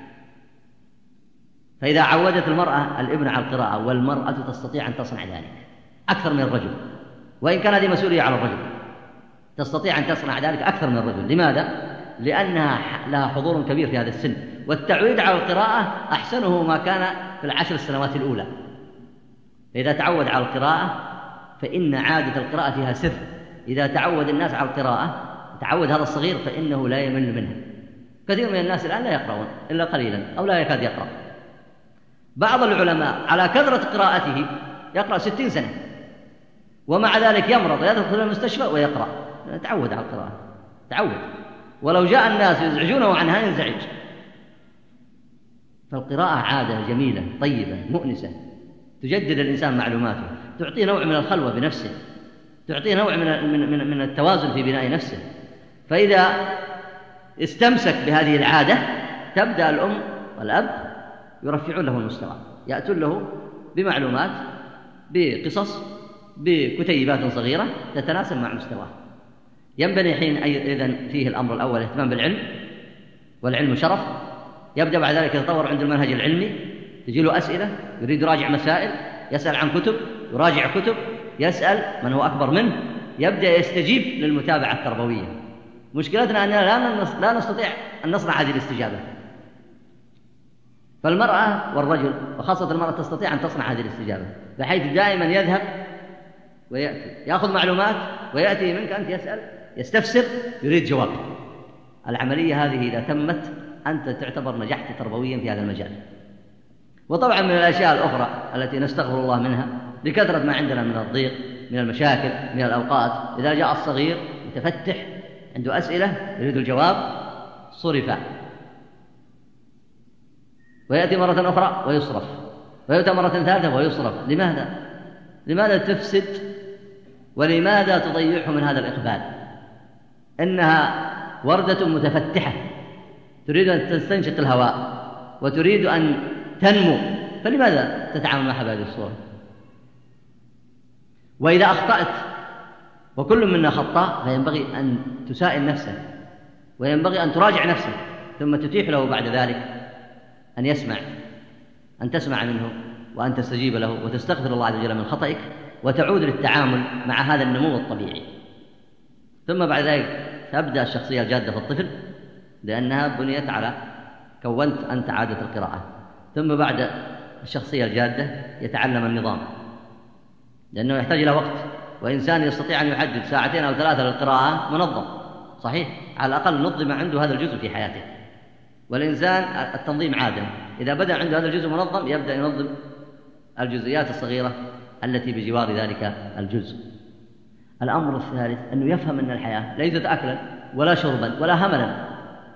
فإذا عودت المرأة الابن على القراءة، والمرأة تستطيع أن تصنع ذلك أكثر من الرجل، وإن كان هذه مسؤولية على الرجل، تستطيع أن تصنع ذلك أكثر من الرجل. لماذا؟ لأنها لها حضور كبير في هذا السن، والتعويد على القراءة أحسنه ما كان في العشر السنوات الأولى. إذا تعود على القراءة فإن عادة القراءة فيها سر، إذا تعود الناس على القراءة، تعود هذا الصغير فإنه لا يمل منها. كثير من الناس الآن لا يقرؤون إلا قليلا أو لا يكاد يقرأ. بعض العلماء على كثرة قراءته يقرأ ستين سنة، ومع ذلك يمرض ويدخل المستشفى ويقرأ، تعود على القراءة، تعود، ولو جاء الناس يزعجونه عنها ينزعج. فالقراءة عادة جميلة طيبة مؤنسة، تجدد الإنسان معلوماته، تعطيه نوع من الخلوة بنفسه، تعطيه نوع من من من التوازن في بناء نفسه. فإذا استمسك بهذه العادة تبدأ الأم والأب يرفعون له المستوى، يأتون له بمعلومات، بقصص، بكتيبات صغيرة تتناسب مع مستواه. ينبني حين إذن فيه الأمر الأول الاهتمام بالعلم، والعلم شرف. يبدأ بعد ذلك يتطور عند المنهج العلمي، تجي له أسئلة، يريد يراجع مسائل، يسأل عن كتب، يراجع كتب، يسأل من هو أكبر منه، يبدأ يستجيب للمتابعة التربوية. مشكلتنا أننا لا نستطيع أن نصنع هذه الاستجابة. فالمرأة والرجل وخاصة المرأة تستطيع أن تصنع هذه الاستجابة، بحيث دائما يذهب ويأتي يأخذ معلومات ويأتي منك أنت يسأل، يستفسر، يريد جواب. العملية هذه إذا تمت أنت تعتبر نجحت تربويا في هذا المجال. وطبعا من الأشياء الأخرى التي نستغفر الله منها لكثرة ما عندنا من الضيق، من المشاكل، من الأوقات، إذا جاء الصغير متفتح عنده أسئلة يريد الجواب صرف، ويأتي مرة أخرى ويصرف، ويأتي مرة ثالثة ويصرف. لماذا؟ لماذا تفسد ولماذا تضيعه من هذا الإقبال؟ إنها وردة متفتحة تريد أن تستنشق الهواء وتريد أن تنمو، فلماذا تتعامل معها بهذه الصورة؟ وإذا أخطأت، وكل منا خطاء، فينبغي أن تسائل نفسه، وينبغي أن تراجع نفسه، ثم تتيح له بعد ذلك أن يسمع، أن تسمع منه وأن تستجيب له وتستغفر الله عز وجل من خطئك، وتعود للتعامل مع هذا النمو الطبيعي. ثم بعد ذلك تبدأ الشخصية الجادة في الطفل، لأنها بنيت على كونت أنت عادة القراءة. ثم بعد الشخصية الجادة يتعلم النظام، لأنه يحتاج إلى وقت، وإنسان يستطيع أن يحدد ساعتين أو ثلاثة للقراءة منظم صحيح، على الأقل نظم عنده هذا الجزء في حياته. والإنسان التنظيم عادة، إذا بدأ عنده هذا الجزء منظم يبدأ ينظم الجزئيات الصغيرة التي بجوار ذلك الجزء. الأمر الثالث أنه يفهم أن الحياة ليست أكلا ولا شربا ولا هملا،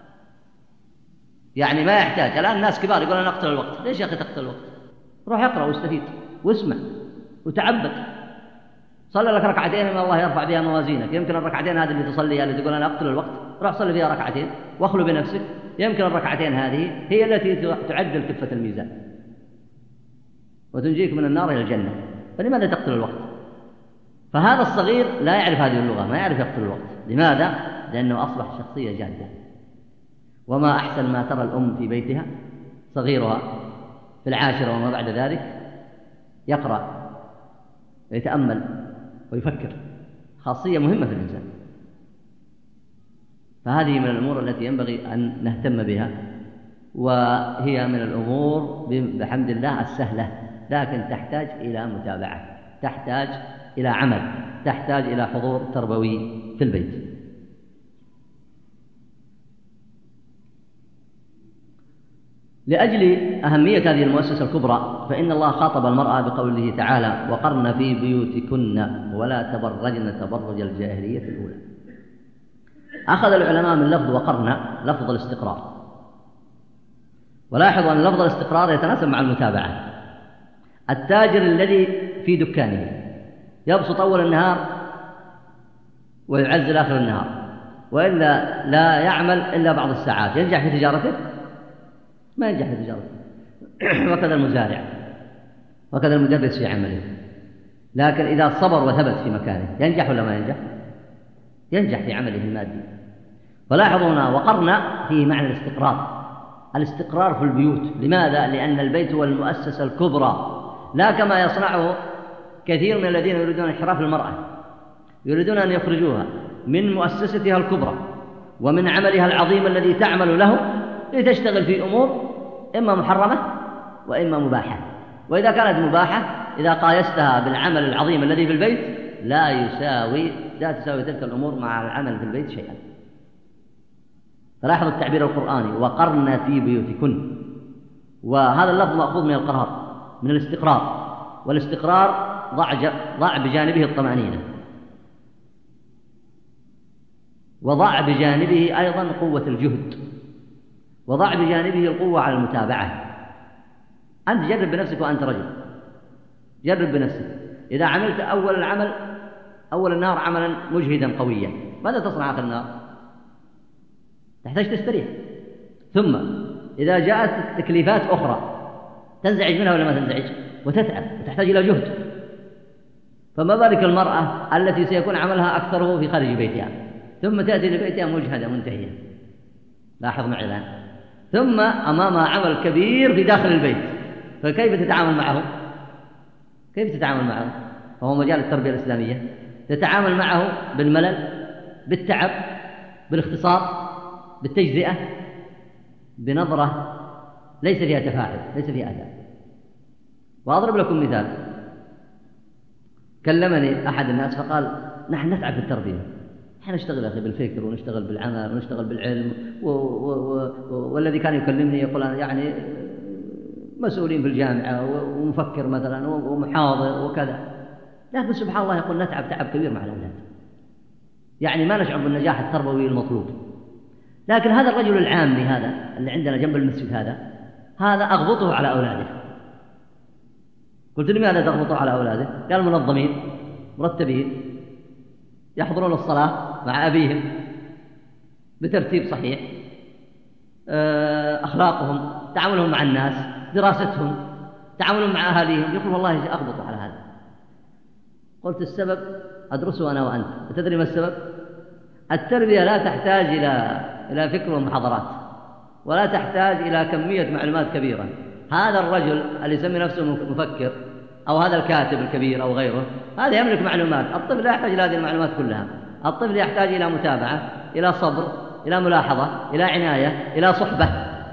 يعني ما يحتاج. الآن الناس كبار يقول أنا أقتل الوقت. ليش يا أخي تقتل الوقت؟ روح اقرأ واستفيد واسمع وتعبد، صلى لك ركعتين من الله يرفع بها موازينك. يمكن الركعتين هذه اللي تصليها اللي تقول أنا أقتل الوقت، روح صلي فيها ركعتين واخلو بنفسك، يمكن الركعتين هذه هي التي تعدل كفة الميزان وتنجيك من النار إلى الجنة. فلماذا تقتل الوقت؟ فهذا الصغير لا يعرف هذه اللغة، ما يعرف يقتل الوقت. لماذا؟ لأنه أصبح شخصية جادة. وما أحسن ما ترى الأم في بيتها صغيرها في العاشرة وما بعد ذلك يقرأ ويتأمل ويفكر، خاصية مهمة في الإنسان. فهذه من الأمور التي ينبغي أن نهتم بها، وهي من الأمور بحمد الله السهلة، لكن تحتاج إلى متابعة، تحتاج إلى عمل، تحتاج إلى حضور تربوي في البيت. لأجل أهمية هذه المؤسسة الكبرى فإن الله خاطب المرأة بقوله تعالى: وقرن في بيوتكن ولا تبرجن تبرج الجاهلية الأولى. أخذ العلماء من لفظ وقرن لفظ الاستقرار، ولاحظوا أن لفظ الاستقرار يتناسب مع المتابعة. التاجر الذي في دكانه يبسط أول النهار ويعزل آخر النهار، وإلا لا يعمل إلا بعض الساعات، ينجح في تجارته؟ ما ينجح في تجارته. وكذا المزارع، وكذا المدرس في عمله. لكن إذا صبر وثبت في مكانه ينجح ولا ما ينجح؟ ينجح في عمله المادي. فلاحظوا هنا وقرنا فيه معنى الاستقرار، الاستقرار في البيوت. لماذا؟ لأن البيت هو المؤسسة الكبرى، لا كما يصنعه كثير من الذين يريدون انحراف المرأة، يريدون أن يخرجوها من مؤسستها الكبرى ومن عملها العظيم الذي تعمل له لتشتغل في أمور إما محرمة وإما مباحة. وإذا كانت مباحة إذا قايستها بالعمل العظيم الذي في البيت لا يساوي لا تساوي تلك الأمور مع العمل في البيت شيئا. فلاحظوا التعبير القرآني: وقرن في بيوتكن، وهذا اللفظ مأخوذ من القرار، من الاستقرار، والاستقرار ضع, ضع بجانبه الطمأنينة، وضع بجانبه أيضا قوة الجهد، وضع بجانبه القوة على المتابعة. أنت جرب بنفسك وأنت رجل، جرب بنفسك. إذا عملت أول العمل أول النهار عملا مجهدا قويا، ماذا تصنع آخر النهار؟ تحتاج تستريح. ثم إذا جاءت تكليفات أخرى تنزعج منها ولا ما تنزعج؟ وتتعب وتحتاج إلى جهد. فما بالك المرأة التي سيكون عملها أكثره في خارج بيتها، ثم تأتي لبيتها مجهدة منتهية. لاحظ معي الآن. ثم أمامها عمل كبير في داخل البيت، فكيف تتعامل معه؟ كيف تتعامل معه؟ وهو مجال التربية الإسلامية. تتعامل معه بالملل، بالتعب، بالاختصار، بالتجزئة، بنظرة ليس فيها تفاعل، ليس فيها أداء. وأضرب لكم مثال. كلمني أحد الناس فقال: نحن نتعب في التربية، نحن نشتغل أخي بالفكر ونشتغل بالعمل ونشتغل بالعلم و... و... و... والذي كان يكلمني يقول يعني مسؤولين في الجامعة ومفكر مثلا ومحاضر وكذا، لكن سبحان الله يقول نتعب تعب كبير مع الأولاد، يعني ما نشعر بالنجاح التربوي المطلوب. لكن هذا الرجل العامي هذا اللي عندنا جنب المسجد هذا هذا أغبطه على أولاده. قلت لماذا تغبطه على أولاده؟ قال: منظمين مرتبين يحضرون الصلاة مع أبيهم بترتيب صحيح، أخلاقهم، تعاملهم مع الناس، دراستهم، تعاملهم مع أهاليهم. يقول: والله أغبط على هذا. قلت: السبب أدرسه أنا وأنت. تدري ما السبب؟ التربية لا تحتاج إلى إلى فكر ومحاضرات، ولا تحتاج إلى كمية معلومات كبيرة. هذا الرجل اللي يسمي نفسه مفكر أو هذا الكاتب الكبير أو غيره، هذا يملك معلومات. الطفل لا يحتاج إلى هذه المعلومات كلها. الطفل يحتاج إلى متابعة، إلى صبر، إلى ملاحظة، إلى عناية، إلى صحبة،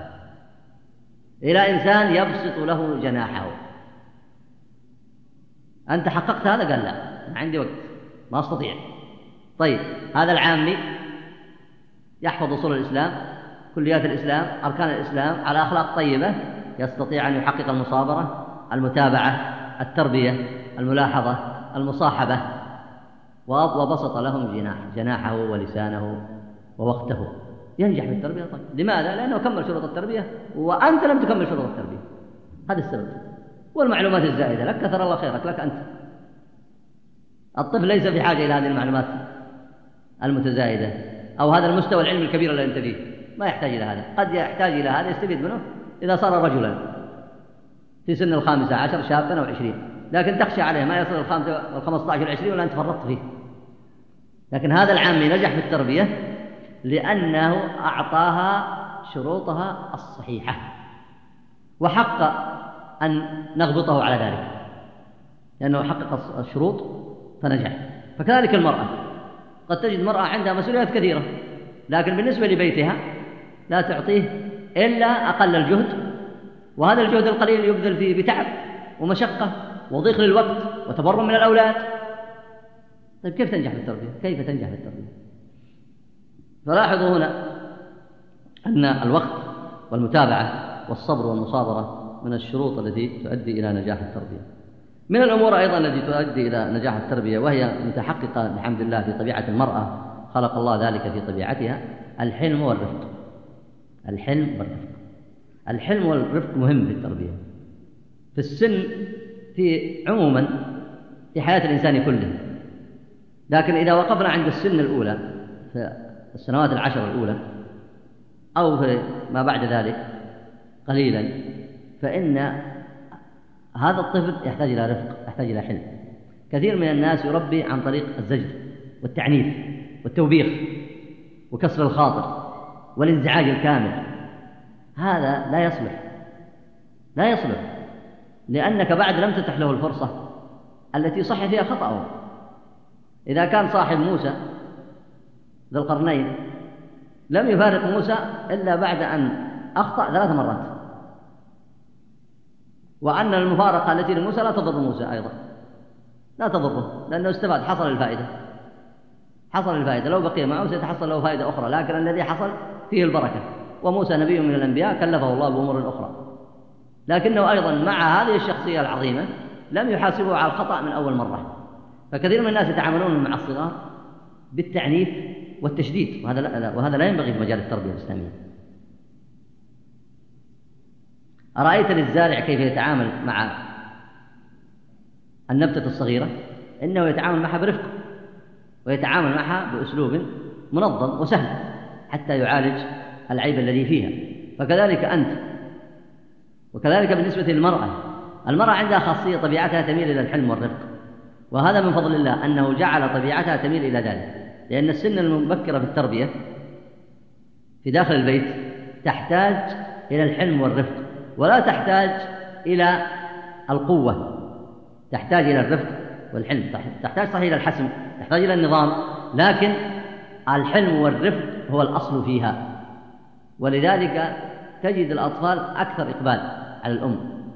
إلى إنسان يبسط له جناحه. أنت حققت هذا؟ قال: لا، ما عندي وقت، ما أستطيع. طيب، هذا العامي يحفظ أصول الإسلام، كليات الإسلام، أركان الإسلام على أخلاق طيبة، يستطيع أن يحقق المصابرة، المتابعة، التربية، الملاحظة، المصاحبة، وبسط لهم جناح جناحه ولسانه ووقته، ينجح في التربية. طيب، لماذا؟ لأنه كمل شروط التربية وأنت لم تكمل شروط التربية. هذا السبب. والمعلومات الزائدة لك، كثر الله خيرك، لك أنت. الطفل ليس في حاجة إلى هذه المعلومات المتزايدة أو هذا المستوى العلمي الكبير الذي أنت فيه، ما يحتاج إلى هذا. قد يحتاج إلى هذا، يستفيد منه إذا صار رجلا في سن الخامسة عشر، شابا أو عشرين، لكن تخشى عليه ما يصل الخامسة الخمسة عشر والعشرين ولا أنت فرطت فيه. لكن هذا العامي نجح في التربية لأنه أعطاها شروطها الصحيحة، وحق أن نغبطه على ذلك لأنه حقق الشروط فنجح. فكذلك المرأة، قد تجد مرأة عندها مسؤوليات كثيرة، لكن بالنسبة لبيتها لا تعطيه إلا أقل الجهد، وهذا الجهد القليل يبذل فيه بتعب ومشقة وضيق للوقت وتبرم من الأولاد. طيب كيف تنجح في التربية؟ كيف تنجح في التربية؟ فلاحظوا هنا أن الوقت والمتابعة والصبر والمصابرة من الشروط التي تؤدي إلى نجاح التربية. من الأمور أيضا التي تؤدي إلى نجاح التربية وهي متحققة بحمد الله في طبيعة المرأة، خلق الله ذلك في طبيعتها، الحلم والرفق. الحلم والرفق الحلم والرفق مهم في التربية، في السن، في عموما في حياة الإنسان كله. لكن إذا وقفنا عند السن الأولى في السنوات العشر الأولى أو في ما بعد ذلك قليلا، فإن هذا الطفل يحتاج إلى رفق، يحتاج إلى حلم. كثير من الناس يربي عن طريق الزجر والتعنيف والتوبيخ وكسر الخاطر والانزعاج الكامل. هذا لا يصلح، لا يصلح، لأنك بعد لم تتح له الفرصة التي صح فيها خطأه. إذا كان صاحب موسى ذو القرنين لم يفارق موسى إلا بعد أن أخطأ ثلاث مرات، وأن المفارقة التي لموسى لا تضر موسى أيضا، لا تضره، لأنه استفاد، حصل الفائدة، حصل الفائدة. لو بقي معه سيتحصل له فائدة أخرى، لكن الذي حصل فيه البركة. وموسى نبي من الأنبياء كلفه الله بأمور أخرى، لكنه أيضا مع هذه الشخصية العظيمة لم يحاسبه على الخطأ من أول مرة. فكثير من الناس يتعاملون مع الصغار بالتعنيف والتشديد، وهذا لا, وهذا لا ينبغي في مجال التربية الإسلامية. أرأيت للزارع كيف يتعامل مع النبتة الصغيرة؟ إنه يتعامل معها برفق، ويتعامل معها بأسلوب منظم وسهل حتى يعالج العيب الذي فيها. فكذلك أنت، وكذلك بالنسبة للمرأة. المرأة عندها خاصية، طبيعتها تميل إلى الحلم والرفق، وهذا من فضل الله أنه جعل طبيعتها تميل إلى ذلك، لأن السن المبكرة في التربية في داخل البيت تحتاج إلى الحلم والرفق، ولا تحتاج إلى القوة، تحتاج إلى الرفق والحلم، تحتاج صحيح إلى الحسم، تحتاج إلى النظام، لكن الحلم والرفق هو الأصل فيها. ولذلك تجد الأطفال أكثر إقبال على الأم،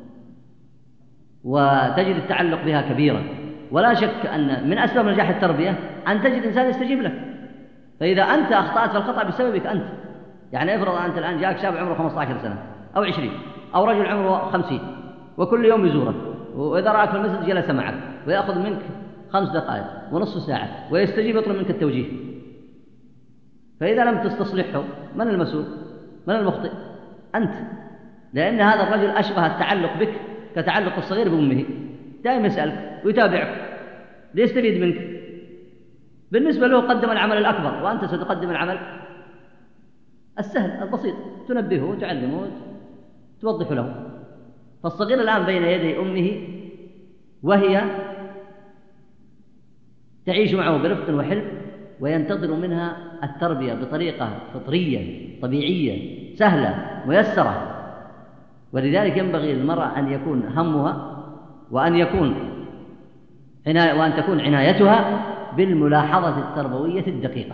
وتجد التعلق بها كبيرا. ولا شك أن من أسباب نجاح التربية أن تجد إنسان يستجيب لك. فإذا أنت أخطأت فالخطأ بسببك أنت. يعني افرض أنت الآن جاءك شاب عمره خمسة عشر سنة أو عشرين، أو رجل عمره خمسين، وكل يوم يزورك، وإذا رأك في المسجد جلس معك ويأخذ منك خمس دقائق ونصف ساعة ويستجيب، يطلب منك التوجيه. فإذا لم تستصلحه، من المسؤول؟ من المخطئ؟ أنت، لأن هذا الرجل أشبه التعلق بك كتعلق الصغير بأمه، دائما يسألك ويتابعك ليستفيد منك. بالنسبة له قدم العمل الأكبر، وأنت ستقدم العمل السهل البسيط، تنبهه وتعلمه وتوضح له. فالصغير الآن بين يدي أمه وهي تعيش معه برفق وحلم، وينتظر منها التربية بطريقة فطرية طبيعية سهلة ميسرة. ولذلك ينبغي للمرأة أن يكون همها وأن يكون عناية وأن تكون عنايتها بالملاحظة التربوية الدقيقة.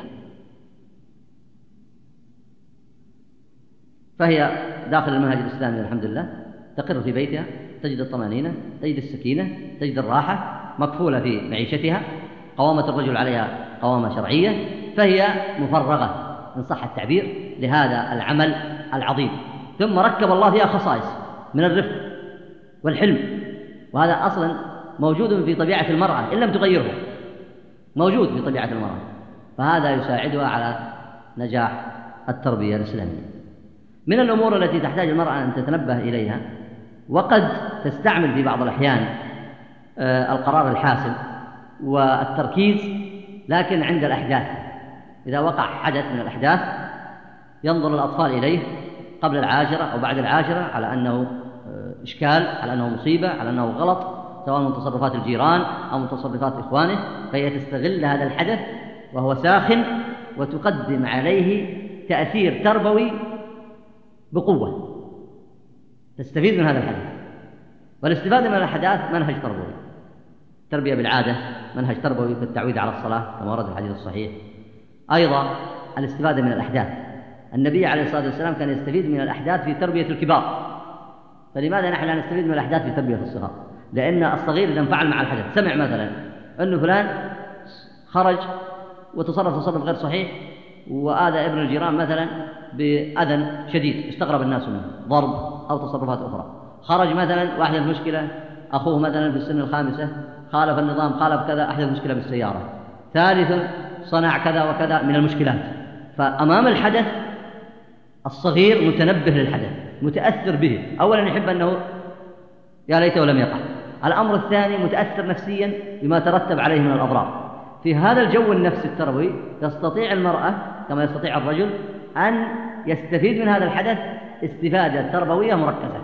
فهي داخل المنهج الإسلامي الحمد لله تقر في بيتها، تجد الطمأنينة، تجد السكينة، تجد الراحة، مكفولة في معيشتها، قوامة الرجل عليها قوامة شرعية، فهي مفرغة إن صح التعبير لهذا العمل العظيم. ثم ركب الله فيها خصائص من الرفق والحلم، وهذا أصلا موجود في طبيعة المرأة إن لم تغيره، موجود في طبيعة المرأة، فهذا يساعدها على نجاح التربية الإسلامية. من الأمور التي تحتاج المرأة أن تتنبه إليها، وقد تستعمل في بعض الأحيان القرار الحاسم والتركيز، لكن عند الأحداث، إذا وقع حدث من الأحداث ينظر الأطفال إليه قبل العاشرة أو بعد العاشرة على أنه إشكال، على أنه مصيبة، على أنه غلط، سواء من تصرفات الجيران أو من تصرفات إخوانه، فهي تستغل هذا الحدث وهو ساخن وتقدم عليه تأثير تربوي بقوة، تستفيد من هذا الحدث. والاستفادة من الأحداث منهج تربوي، تربية بالعادة منهج تربوي في التعويد على الصلاة كما ورد في الحديث الصحيح. أيضا الاستفادة من الأحداث. النبي عليه الصلاة والسلام كان يستفيد من الأحداث في تربية الكبار، فلماذا نحن لا نستفيد من الأحداث في تربية الصغار؟ لأن الصغير إذا انفعل مع الحدث، سمع مثلا أنه فلان خرج وتصرف تصرف غير صحيح وآذى ابن الجيران مثلا بأذى شديد استغرب الناس منه، ضرب أو تصرفات أخرى، خرج مثلا وأحدث مشكلة، أخوه مثلا في السن الخامسة خالف النظام، خالف كذا، أحدث مشكلة بالسيارة، ثالثا صنع كذا وكذا من المشكلات. فأمام الحدث الصغير متنبه للحدث، متأثر به، أولا يحب أنه يا ليته لم يقع، الأمر الثاني متأثر نفسيا بما ترتب عليه من الأضرار. في هذا الجو النفسي التربوي تستطيع المرأة كما يستطيع الرجل أن يستفيد من هذا الحدث استفادة تربوية مركزة.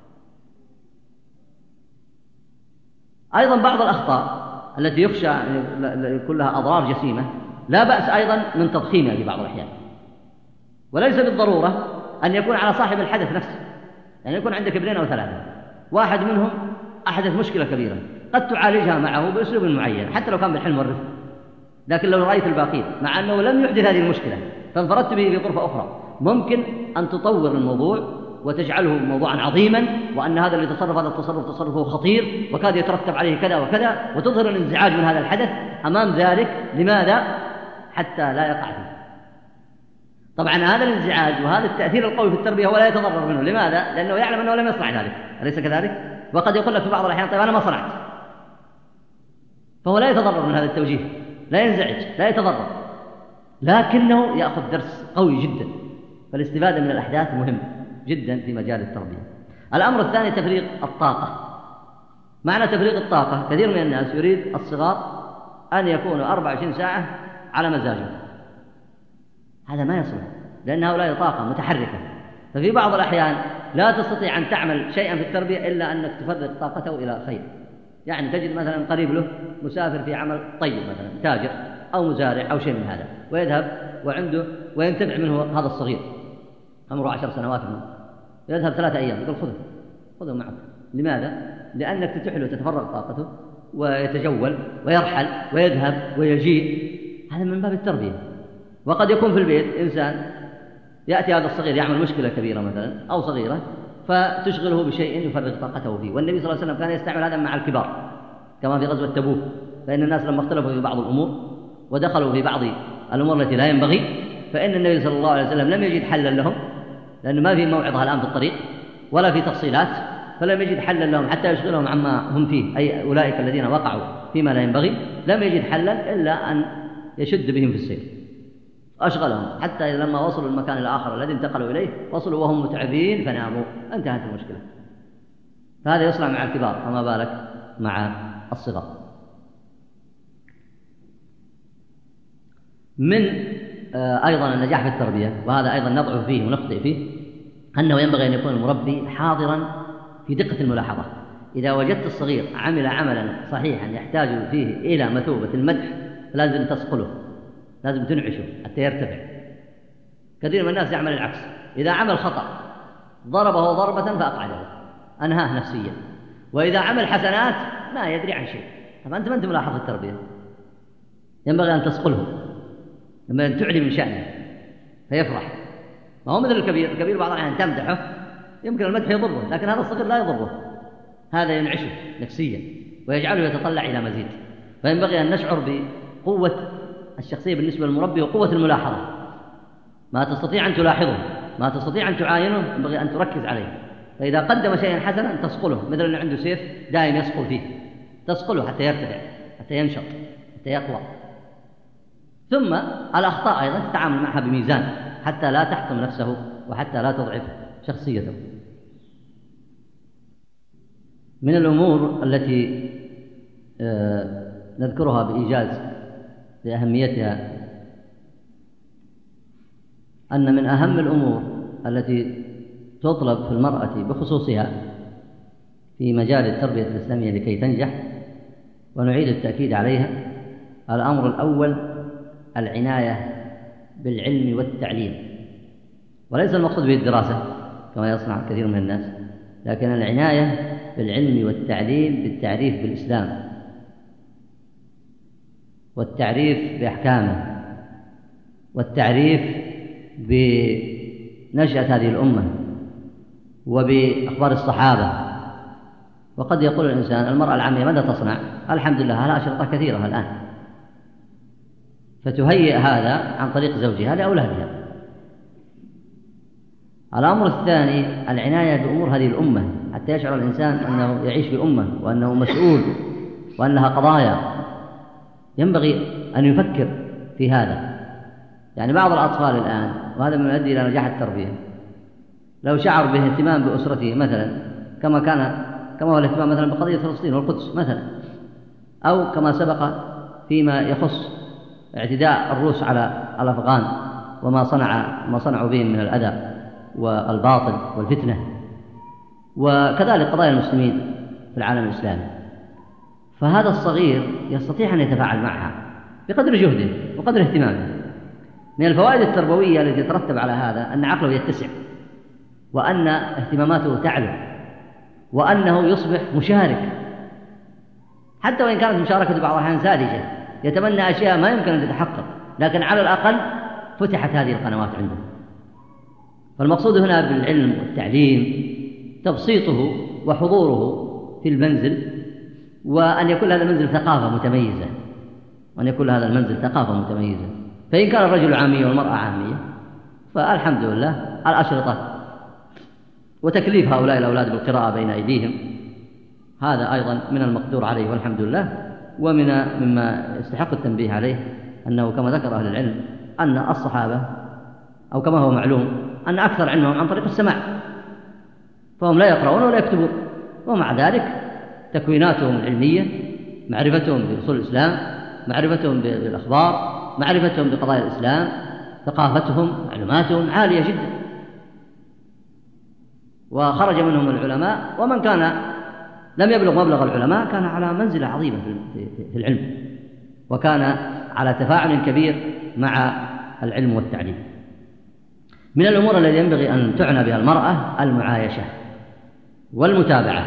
أيضا بعض الأخطاء التي يخشى يكون لها أضرار جسيمة لا بأس أيضا من تضخيمها في بعض الأحيان، وليس بالضرورة أن يكون على صاحب الحدث نفسه، يعني يكون عندك ابنين أو ثلاثة، واحد منهم أحدث مشكلة كبيرة قد تعالجها معه بأسلوب معين حتى لو كان بالحلم والرفق، لكن لو رأيت الباقين مع أنه لم يحدث هذه المشكلة فانفردت به في غرفة أخرى، ممكن أن تطور الموضوع وتجعله موضوعا عظيما، وأن هذا اللي تصرف هذا التصرف تصرفه خطير وكاد يترتب عليه كذا وكذا، وتظهر الانزعاج من هذا الحدث أمام ذلك. لماذا؟ حتى لا يقع فيه. طبعا هذا الانزعاج وهذا التأثير القوي في التربية ولا يتضرر منه. لماذا؟ لأنه يعلم أنه لم يصنع ذلك، أليس كذلك؟ وقد يقول لك في بعض الأحيان طيب أنا ما صنعت، فهو لا يتضرر من هذا التوجيه، لا ينزعج، لا يتضرر، لكنه يأخذ درس قوي جدا. فالاستفادة من الأحداث مهم جدا في مجال التربية. الأمر الثاني تفريغ الطاقة. معنى تفريغ الطاقة، كثير من الناس يريد الصغار أن يكونوا أربع وعشرين ساعة على مزاجه، هذا ما يصلح، لأن هؤلاء طاقة متحركة، ففي بعض الأحيان لا تستطيع أن تعمل شيئا في التربية إلا أنك تفرغ طاقته إلى خير. يعني تجد مثلا قريب له مسافر في عمل طيب مثلا تاجر أو مزارع أو شيء من هذا، ويذهب وعنده وينتفع منه هذا الصغير عمره عشر سنوات منه، يذهب ثلاثة أيام يقول خذه خذه معك. لماذا؟ لأنك تتيح له تتفرغ طاقته ويتجول ويرحل ويذهب ويجيء، هذا من باب التربية. وقد يكون في البيت إنسان يأتي هذا الصغير يعمل مشكلة كبيرة مثلا أو صغيرة فتشغله بشيء يفرغ طاقته فيه، والنبي صلى الله عليه وسلم كان يستعمل هذا مع الكبار كما في غزوة تبوك، فإن الناس لما اختلفوا في بعض الأمور ودخلوا في بعض الأمور التي لا ينبغي، فإن النبي صلى الله عليه وسلم لم يجد حلا لهم، لأنه ما في موعظة الآن في الطريق ولا في تفصيلات، فلم يجد حلا لهم حتى يشغلهم عما هم فيه، أي أولئك الذين وقعوا فيما لا ينبغي، لم يجد حلا إلا أن يشد بهم في السير، أشغلهم حتى لما وصلوا المكان الآخر الذي انتقلوا إليه وصلوا وهم متعبين فناموا، انتهت المشكلة. فهذا يصنع مع الكبار، فما بالك مع الصغار. من أيضا النجاح في التربية، وهذا أيضا نضعف فيه ونخطئ فيه، أنه ينبغي أن يكون المربي حاضرا في دقة الملاحظة. إذا وجدت الصغير عمل عملا صحيحا يحتاج فيه إلى مثوبة المدح فلازم تصقله، لازم تنعشه حتى يرتفع. كثير من الناس يعمل العكس، إذا عمل خطأ ضربه ضربة فأقعده أنهاه نفسيا، وإذا عمل حسنات ما يدري عن شيء. طبعا أنت ما أنت ملاحظ التربية، ينبغي أن تصقله، ينبغي أن تعلي من شأنه فيفرح. ما هو مثل الكبير، الكبير بعض الأحيان تمدحه يمكن المدح يضره، لكن هذا الصغير لا يضره، هذا ينعشه نفسيا ويجعله يتطلع إلى مزيد. فينبغي أن نشعر بقوة الشخصية بالنسبة للمربي وقوة الملاحظة، ما تستطيع أن تلاحظه، ما تستطيع أن تعاينه ينبغي أن تركز عليه. فإذا قدم شيئا حسنا تصقله، مثل أنه عنده سيف دائم يصقل فيه، تصقله حتى يرتفع، حتى ينشط، حتى يقوى. ثم الأخطاء أيضا تتعامل معها بميزان حتى لا تحطم نفسه وحتى لا تضعف شخصيته. من الأمور التي نذكرها بإيجاز لأهميتها أن من أهم الأمور التي تطلب في المرأة بخصوصها في مجال التربية الإسلامية لكي تنجح، ونعيد التأكيد عليها، الأمر الأول العناية بالعلم والتعليم، وليس المقصود به الدراسة كما يصنع كثير من الناس، لكن العناية بالعلم والتعليم بالتعريف بالإسلام والتعريف بأحكامه والتعريف بنشأة هذه الأمة وبأخبار الصحابة. وقد يقول الإنسان المرأة العامية ماذا تصنع؟ الحمد لله لها أشرطة كثيرة الآن، فتهيئ هذا عن طريق زوجها لأولادها. الأمر الثاني العناية بأمور هذه الأمة حتى يشعر الإنسان أنه يعيش في أمة وأنه مسؤول وأن لها قضايا، ينبغي أن يفكر في هذا. يعني بعض الأطفال الآن، وهذا من يؤدي إلى نجاح التربية، لو شعر باهتمام بأسرته مثلا كما كان كما هو الاهتمام مثلا بقضية فلسطين والقدس مثلا، أو كما سبق فيما يخص اعتداء الروس على الأفغان وما صنع ما صنعوا بهم من الأذى والباطل والفتنة، وكذلك قضايا المسلمين في العالم الإسلامي، فهذا الصغير يستطيع أن يتفاعل معها بقدر جهده وقدر اهتمامه. من الفوائد التربوية التي تترتب على هذا أن عقله يتسع، وأن اهتماماته تعلو، وأنه يصبح مشارك، حتى وإن كانت مشاركته بعض الأحيان ساذجة، يتمنى أشياء ما يمكن أن تتحقق، لكن على الأقل فتحت هذه القنوات عنده. فالمقصود هنا بالعلم والتعليم تبسيطه وحضوره في المنزل، وأن يكون هذا المنزل ثقافة متميزة، وأن يكون هذا المنزل ثقافة متميزة. فإن كان الرجل عامية والمرأة عامية فالحمد لله الأشرطة وتكليف هؤلاء الأولاد بالقراءة بين أيديهم هذا أيضا من المقدور عليه والحمد لله. ومن مما يستحق التنبيه عليه أنه كما ذكر أهل العلم أن الصحابة أو كما هو معلوم أن أكثر علمهم عن طريق السماع، فهم لا يقرؤون ولا يكتبون، ومع ذلك تكويناتهم العلمية، معرفتهم بأصول الإسلام، معرفتهم بالأخبار، معرفتهم بقضايا الإسلام، ثقافتهم، معلوماتهم عالية جدا. وخرج منهم العلماء، ومن كان لم يبلغ مبلغ العلماء كان على منزلة عظيمة في العلم، وكان على تفاعل كبير مع العلم والتعليم. من الأمور التي ينبغي أن تعنى بها المرأة المعايشة والمتابعة،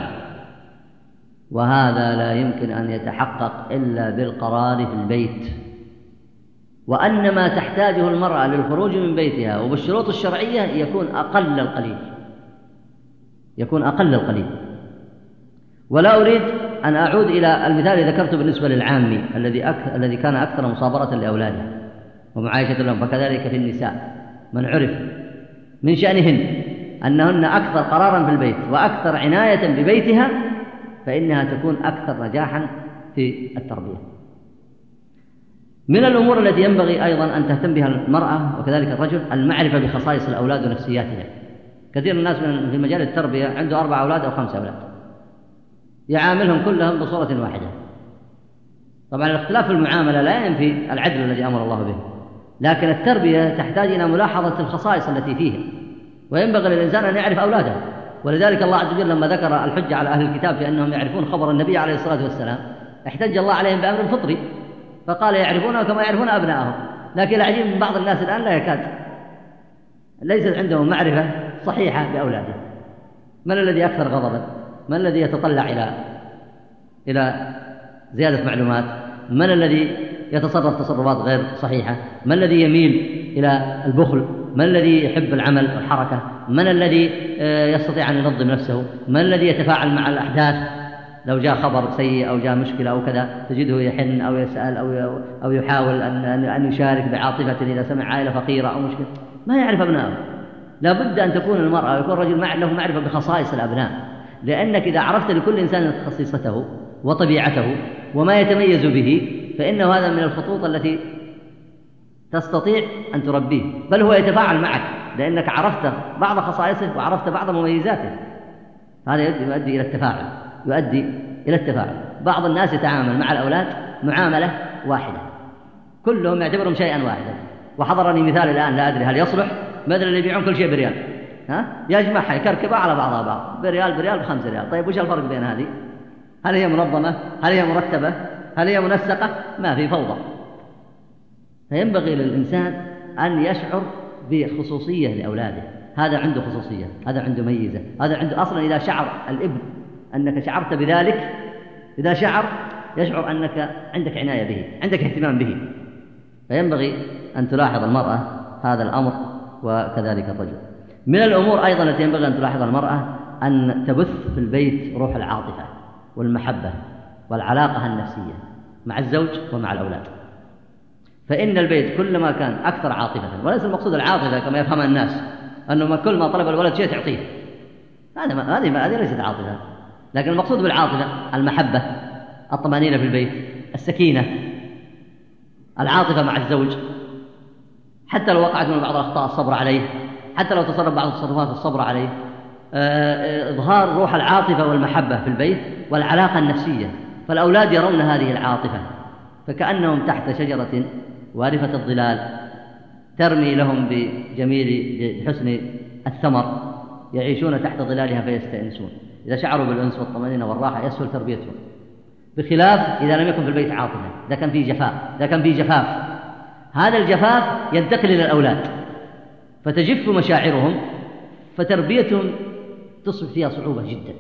وهذا لا يمكن أن يتحقق إلا بالقرار في البيت، وأن ما تحتاجه المرأة للخروج من بيتها وبالشروط الشرعية يكون أقل القليل يكون أقل القليل. ولا أريد أن أعود إلى المثال الذي ذكرته بالنسبة للعامي الذي أكثر الذي كان أكثر مصابرة لأولاده ومعايشة لهم، فكذلك في النساء من عرف من شأنهن أنهن أكثر قرارا في البيت وأكثر عناية ببيتها فإنها تكون أكثر نجاحا في التربية. من الأمور التي ينبغي أيضا أن تهتم بها المرأة وكذلك الرجل المعرفة بخصائص الأولاد ونفسياتها. كثير من الناس في مجال التربية عنده أربع أولاد أو خمسة أولاد يعاملهم كلهم بصورة واحدة. طبعا الاختلاف في المعاملة لا ينفي العدل الذي أمر الله به، لكن التربية تحتاج إلى ملاحظة الخصائص التي فيها، وينبغي للإنسان أن يعرف أولاده. ولذلك الله عز وجل لما ذكر الحجة على أهل الكتاب في أنهم يعرفون خبر النبي عليه الصلاة والسلام احتج الله عليهم بأمر فطري فقال يعرفونه كما يعرفون أبنائهم. لكن العجيب من بعض الناس الآن لا يكاد ليست عندهم معرفة صحيحة بأولاده. من الذي أكثر غضبا؟ من الذي يتطلع إلى إلى زيادة معلومات؟ من الذي يتصرف تصرفات غير صحيحة؟ من الذي يميل إلى البخل؟ من الذي يحب العمل والحركة؟ من الذي يستطيع أن ينظم نفسه؟ من الذي يتفاعل مع الأحداث؟ لو جاء خبر سيء أو جاء مشكلة أو كذا تجده يحن أو يسأل أو أو يحاول أن أن يشارك بعاطفة إذا سمع عائلة فقيرة أو مشكلة. ما يعرف أبنائه. لا بد أن تكون المرأة ويكون الرجل له معرفة بخصائص الأبناء، لأنك إذا عرفت لكل إنسان خصيصته وطبيعته وما يتميز به فإنه هذا من الخطوط التي تستطيع أن تربيه، بل هو يتفاعل معك لأنك عرفت بعض خصائصه وعرفت بعض مميزاته. هذا يؤدي إلى التفاعل يؤدي إلى التفاعل. بعض الناس يتعامل مع الأولاد معاملة واحدة، كلهم يعتبرهم شيئا واحدا. وحضرني مثال الآن لا أدري هل يصلح، مثل اللي يبيعون كل شيء بريال، ها يجمعها يكركبها على بعضها بعض بريال بريال بخمس ريال. طيب وش الفرق بين هذه؟ هل هي منظمة؟ هل هي مرتبة؟ هل هي منسقة؟ ما في، فوضى. فينبغي للإنسان أن يشعر بخصوصية لأولاده. هذا عنده خصوصية، هذا عنده ميزة، هذا عنده أصلا. إذا شعر الابن أنك شعرت بذلك، إذا شعر يشعر أنك عندك عناية به، عندك اهتمام به. فينبغي أن تلاحظ المرأة هذا الأمر وكذلك الرجل. من الأمور أيضا التي ينبغي أن تلاحظ المرأة أن تبث في البيت روح العاطفة والمحبة والعلاقة النفسية مع الزوج ومع الأولاد. فإن البيت كلما كان أكثر عاطفة، وليس المقصود العاطفة كما يفهم الناس أنه كل ما طلب الولد شيء تعطيه، هذه هذه هذه ليست عاطفة، لكن المقصود بالعاطفة المحبة، الطمأنينة في البيت، السكينة، العاطفة مع الزوج، حتى لو وقعت من بعض الأخطاء الصبر عليه، حتى لو تصرف بعض التصرفات الصبر عليه، إظهار روح العاطفة والمحبة في البيت والعلاقة النفسية. فالأولاد يرون هذه العاطفة فكأنهم تحت شجرة وارفة الظلال ترمي لهم بجميل بحسن الثمر، يعيشون تحت ظلالها فيستأنسون. إذا شعروا بالأنس والطمأنينة والراحة يسهل تربيتهم، بخلاف إذا لم يكن في البيت عاطفة، إذا كان فيه جفاف، إذا كان فيه جفاف هذا الجفاف ينتقل إلى الأولاد فتجف مشاعرهم، فتربيتهم تصبح فيها صعوبة جدا.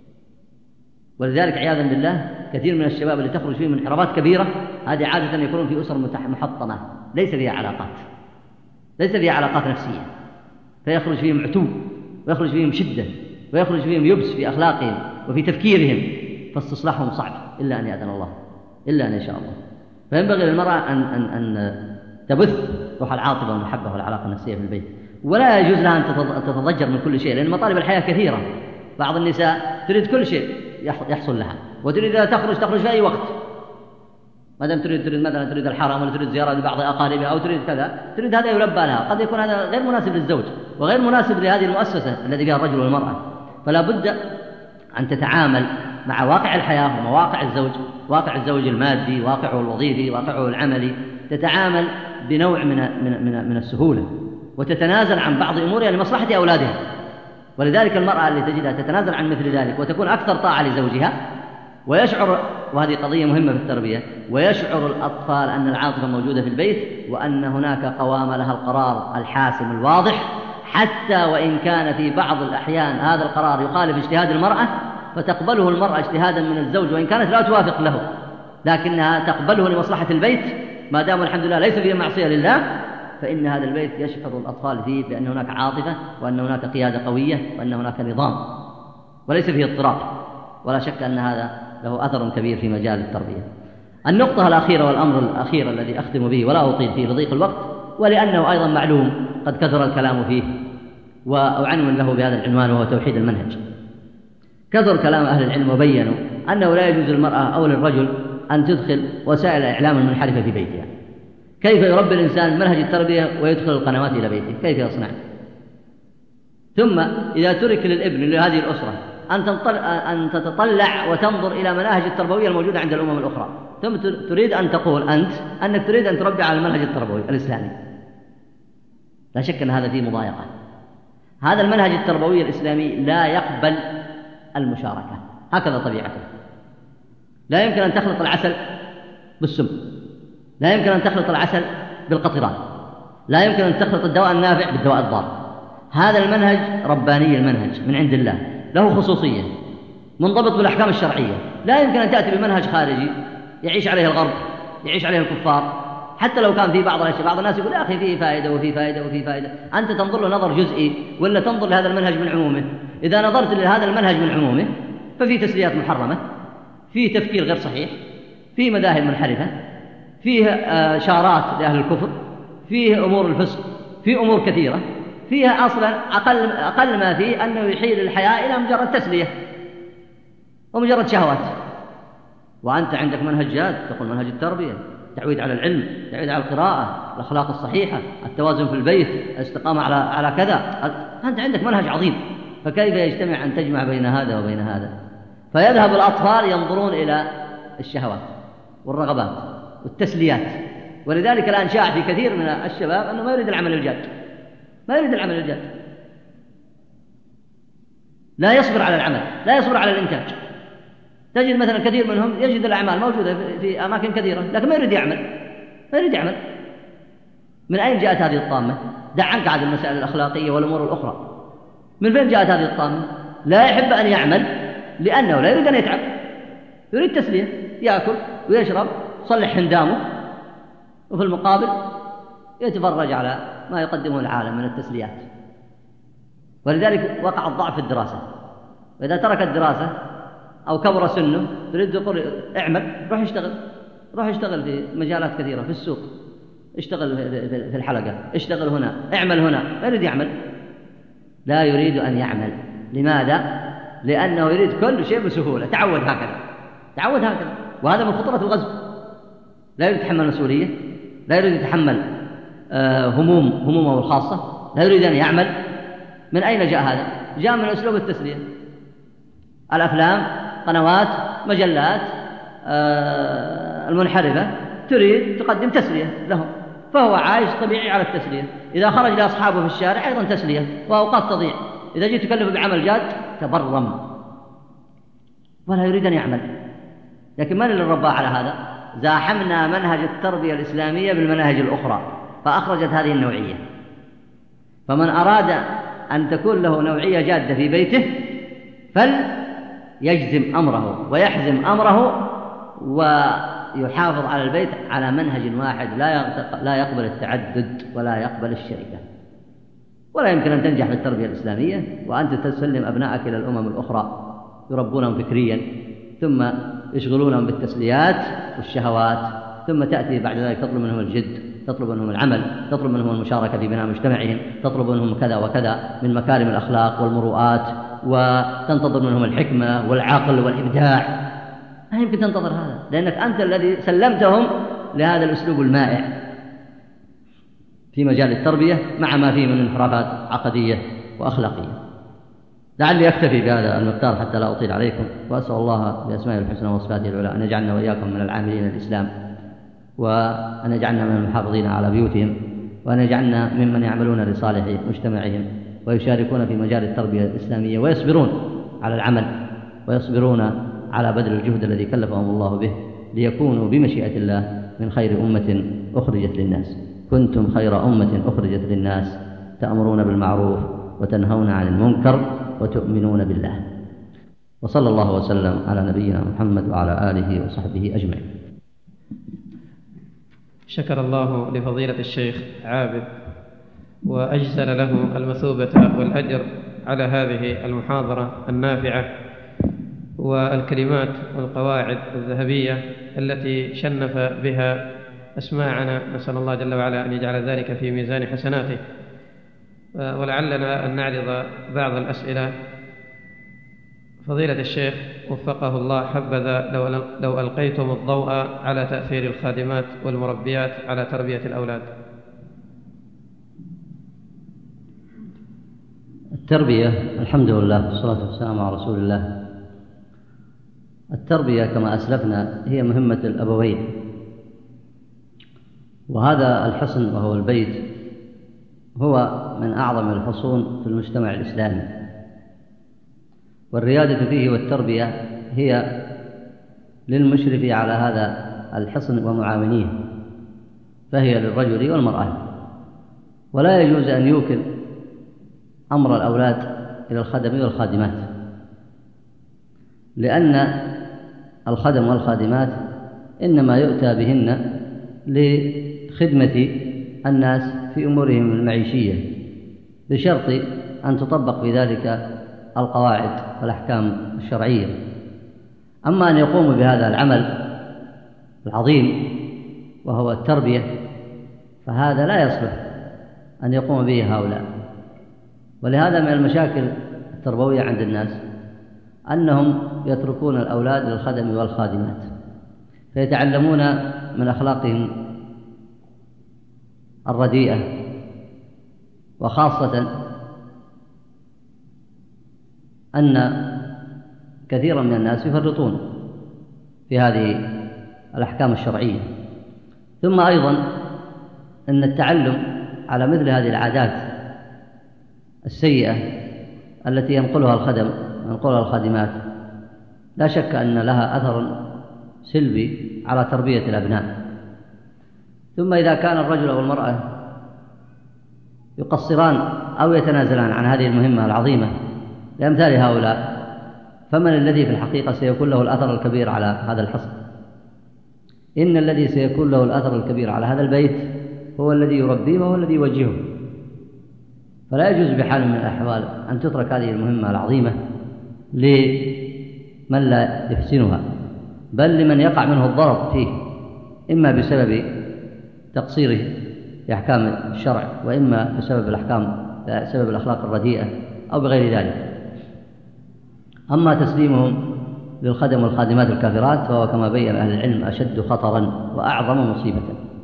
ولذلك عياذا بالله كثير من الشباب اللي تخرج فيه من انحرافات كبيرة هذه عادة يكونون في أسر محطمة ليس فيها علاقات، ليس فيها علاقات نفسية، فيخرج فيهم عتوب ويخرج فيهم شدة ويخرج فيهم يبس في أخلاقهم وفي تفكيرهم، فاستصلاحهم صعب إلا أن يأذن الله، إلا أن يشاء الله. فينبغي للمرأة أن, أن, أن تبث روح العاطفة والمحبة والعلاقة النفسية في البيت، ولا يجوز لها أن تتضجر من كل شيء، لأن مطالب الحياة كثيرة. بعض النساء تريد كل شيء يحصل لها، وتريد أن تخرج تخرج في أي وقت، ما دام تريد تريد مثلا تريد الحرم ولا تريد زيارة لبعض أقاربها أو تريد كذا، تريد هذا يلبى لها، قد يكون هذا غير مناسب للزوج وغير مناسب لهذه المؤسسة الذي فيها الرجل والمرأة. فلا بد أن تتعامل مع واقع الحياة ومواقع الزوج، واقع الزوج المادي، واقعه الوظيفي، واقعه العملي، تتعامل بنوع من من من, من السهولة، وتتنازل عن بعض أمورها لمصلحة أولادها. ولذلك المرأة اللي تجدها تتنازل عن مثل ذلك وتكون أكثر طاعة لزوجها، ويشعر، وهذه قضية مهمة في التربية، ويشعر الأطفال أن العاطفة موجودة في البيت وأن هناك قوام لها القرار الحاسم الواضح، حتى وإن كان في بعض الأحيان هذا القرار يخالف اجتهاد المرأة، فتقبله المرأة اجتهادا من الزوج وإن كانت لا توافق له، لكنها تقبله لمصلحة البيت ما دام الحمد لله ليس فيه معصية لله، فإن هذا البيت يشعر الأطفال فيه بأن هناك عاطفة وأن هناك قيادة قوية وأن هناك نظام وليس فيه اضطراب. ولا شك أن هذا له أثر كبير في مجال التربية. النقطة الأخيرة والأمر الأخير الذي أختم به ولا أطيل فيه لضيق الوقت، ولأنه أيضا معلوم قد كثر الكلام فيه وأعنون له بهذا العنوان وهو توحيد المنهج. كثر كلام أهل العلم وبينوا أنه لا يجوز للمرأة أو للرجل أن تدخل وسائل الإعلام المنحرفة في بيتها. كيف يربي الإنسان منهج التربية ويدخل القنوات إلى بيته؟ كيف يصنع؟ ثم إذا ترك للابن لهذه الأسرة أن تتطلع وتنظر إلى مناهج التربوية الموجودة عند الأمم الأخرى، ثم تريد أن تقول أنت أنك تريد أن تربي على المنهج التربوي الإسلامي، لا شك أن هذا فيه مضايقة. هذا المنهج التربوي الإسلامي لا يقبل المشاركة، هكذا طبيعته. لا يمكن أن تخلط العسل بالسم، لا يمكن أن تخلط العسل بالقطران، لا يمكن أن تخلط الدواء النافع بالدواء الضار. هذا المنهج رباني، المنهج من عند الله، له خصوصية، منضبط بالأحكام الشرعية. لا يمكن أن تأتي بمنهج خارجي يعيش عليه الغرب، يعيش عليه الكفار، حتى لو كان في بعض الأشياء. بعض الناس يقول يا أخي فيه فائدة وفيه فائدة وفيه فائدة، أنت تنظر له نظر جزئي ولا تنظر لهذا المنهج من عمومه؟ إذا نظرت لهذا المنهج من عمومه ففيه تسليات محرمة، فيه تفكير غير صحيح، فيه مذاهب منحرفة، فيه شارات لأهل الكفر، فيه أمور الفسق، فيه أمور كثيرة، فيها أصلا أقل, أقل ما فيه أنه يحيل الحياة إلى مجرد تسلية ومجرد شهوات. وأنت عندك منهجات تقول منهج التربية، تعويد على العلم، تعويد على القراءة، الأخلاق الصحيحة، التوازن في البيت، الاستقامة على على كذا. أنت عندك منهج عظيم، فكيف يجتمع أن تجمع بين هذا وبين هذا؟ فيذهب الأطفال ينظرون إلى الشهوات والرغبات والتسليات. ولذلك الآن شاع في كثير من الشباب أنه ما يريد العمل الجاد، ما يريد العمل الجاد، لا يصبر على العمل، لا يصبر على الإنتاج. تجد مثلا كثير منهم يجد الأعمال موجودة في أماكن كثيرة لكن ما يريد يعمل، ما يريد يعمل. من أين جاءت هذه الطامة؟ دع عنك عن المسائل الأخلاقية والأمور الأخرى. من فين جاءت هذه الطامة؟ لا يحب أن يعمل لأنه لا يريد أن يتعب، يريد تسلية، يأكل ويشرب، يصلح هندامه وفي المقابل يتفرج على ما يقدمه العالم من التسليات. ولذلك وقع الضعف في الدراسة، وإذا ترك الدراسة أو كبر سنه تريد تقول اعمل، روح اشتغل، روح اشتغل في مجالات كثيرة، في السوق، اشتغل في الحلقة، اشتغل هنا، اعمل هنا، لا يريد يعمل، لا يريد أن يعمل. لماذا؟ لأنه يريد كل شيء بسهولة، تعود هكذا، تعود هكذا، وهذا من خطرة الغزو. لا يريد يتحمل مسؤولية، لا يريد يتحمل هموم همومه الخاصة، لا يريد أن يعمل. من أين جاء هذا؟ جاء من أسلوب التسلية، الأفلام، قنوات، مجلات المنحرفة تريد تقدم تسلية لهم، فهو عايش طبيعي على التسلية. إذا خرج لأصحابه في الشارع أيضا تسلية، وأوقات تضيع. إذا جيت تكلفه بعمل جاد تبرم، ولا يريد أن يعمل. لكن من اللي رباه على هذا؟ زاحمنا منهج التربية الإسلامية بالمناهج الأخرى فأخرجت هذه النوعية. فمن أراد أن تكون له نوعية جادة في بيته فليجزم أمره ويحزم أمره ويحافظ على البيت على منهج واحد لا يقبل التعدد ولا يقبل الشركة. ولا يمكن أن تنجح في التربية الإسلامية وأنت تسلم أبنائك إلى الأمم الأخرى يربونهم فكريا، ثم يشغلونهم بالتسليات والشهوات، ثم تأتي بعد ذلك تطلب منهم الجد، تطلب منهم العمل، تطلب منهم المشاركة في بناء مجتمعهم، تطلب منهم كذا وكذا من مكارم الأخلاق والمروءات، وتنتظر منهم الحكمة والعقل والإبداع. ما يمكن تنتظر هذا، لأنك أنت الذي سلمتهم لهذا الأسلوب المائع في مجال التربية مع ما فيه من انحرافات عقدية وأخلاقية. لعلي أكتفي بهذا المقدار حتى لا أطيل عليكم، وأسأل الله بأسمائه الحسنى وصفاته العلى أن يجعلنا وإياكم من العاملين الإسلام، وأن يجعلنا من المحافظين على بيوتهم، وأن يجعلنا ممن يعملون لصالح مجتمعهم ويشاركون في مجال التربية الإسلامية ويصبرون على العمل ويصبرون على بذل الجهد الذي كلفهم الله به ليكونوا بمشيئة الله من خير أمة أخرجت للناس. كنتم خير أمة أخرجت للناس تأمرون بالمعروف وتنهون عن المنكر وتؤمنون بالله. وصلى الله وسلم على نبينا محمد وعلى آله وصحبه أجمعين. شكر الله لفضيلة الشيخ عابد وأجزل له المثوبة والأجر على هذه المحاضرة النافعة والكلمات والقواعد الذهبية التي شنف بها أسماعنا. نسأل الله جل وعلا أن يجعل ذلك في ميزان حسناته. ولعلنا أن نعرض بعض الأسئلة. فضيلة الشيخ وفقه الله، حبذا لو, لو ألقيتم الضوء على تأثير الخادمات والمربيات على تربية الأولاد. التربية، الحمد لله والصلاة والسلام على رسول الله. التربية كما أسلفنا هي مهمة الأبوين، وهذا الحصن وهو البيت هو من أعظم الحصون في المجتمع الإسلامي، والريادة فيه والتربية هي للمشرف على هذا الحصن ومعاونيه، فهي للرجل والمرأة. ولا يجوز أن يوكل أمر الأولاد إلى الخدم والخادمات، لأن الخدم والخادمات إنما يؤتى بهن لخدمة الناس في أمورهم المعيشية، بشرط أن تطبق في ذلك القواعد والأحكام الشرعية. أما أن يقوموا بهذا العمل العظيم وهو التربية فهذا لا يصلح أن يقوم به هؤلاء. ولهذا من المشاكل التربوية عند الناس أنهم يتركون الأولاد للخدم والخادمات، فيتعلمون من أخلاقهم الرديئة، وخاصة أن كثيرا من الناس يفرطون في هذه الأحكام الشرعية. ثم أيضا أن التعلم على مثل هذه العادات السيئة التي ينقلها الخدم ينقلها الخادمات لا شك أن لها أثر سلبي على تربية الأبناء. ثم إذا كان الرجل أو المرأة يقصران أو يتنازلان عن هذه المهمة العظيمة لأمثال هؤلاء، فمن الذي في الحقيقة سيكون له الأثر الكبير على هذا الحصن؟ إن الذي سيكون له الأثر الكبير على هذا البيت هو الذي يربيه وهو الذي يوجهه. فلا يجوز بحال من الأحوال أن تترك هذه المهمة العظيمة لمن لا يحسنها، بل لمن يقع منه الضرر فيه، إما بسبب تقصيره في أحكام الشرع، وإما بسبب الأحكام بسبب الأخلاق الرديئة أو بغير ذلك. أما تسليمهم للخدم والخادمات الكافرات فهو كما بين أهل العلم أشد خطرا وأعظم مصيبة.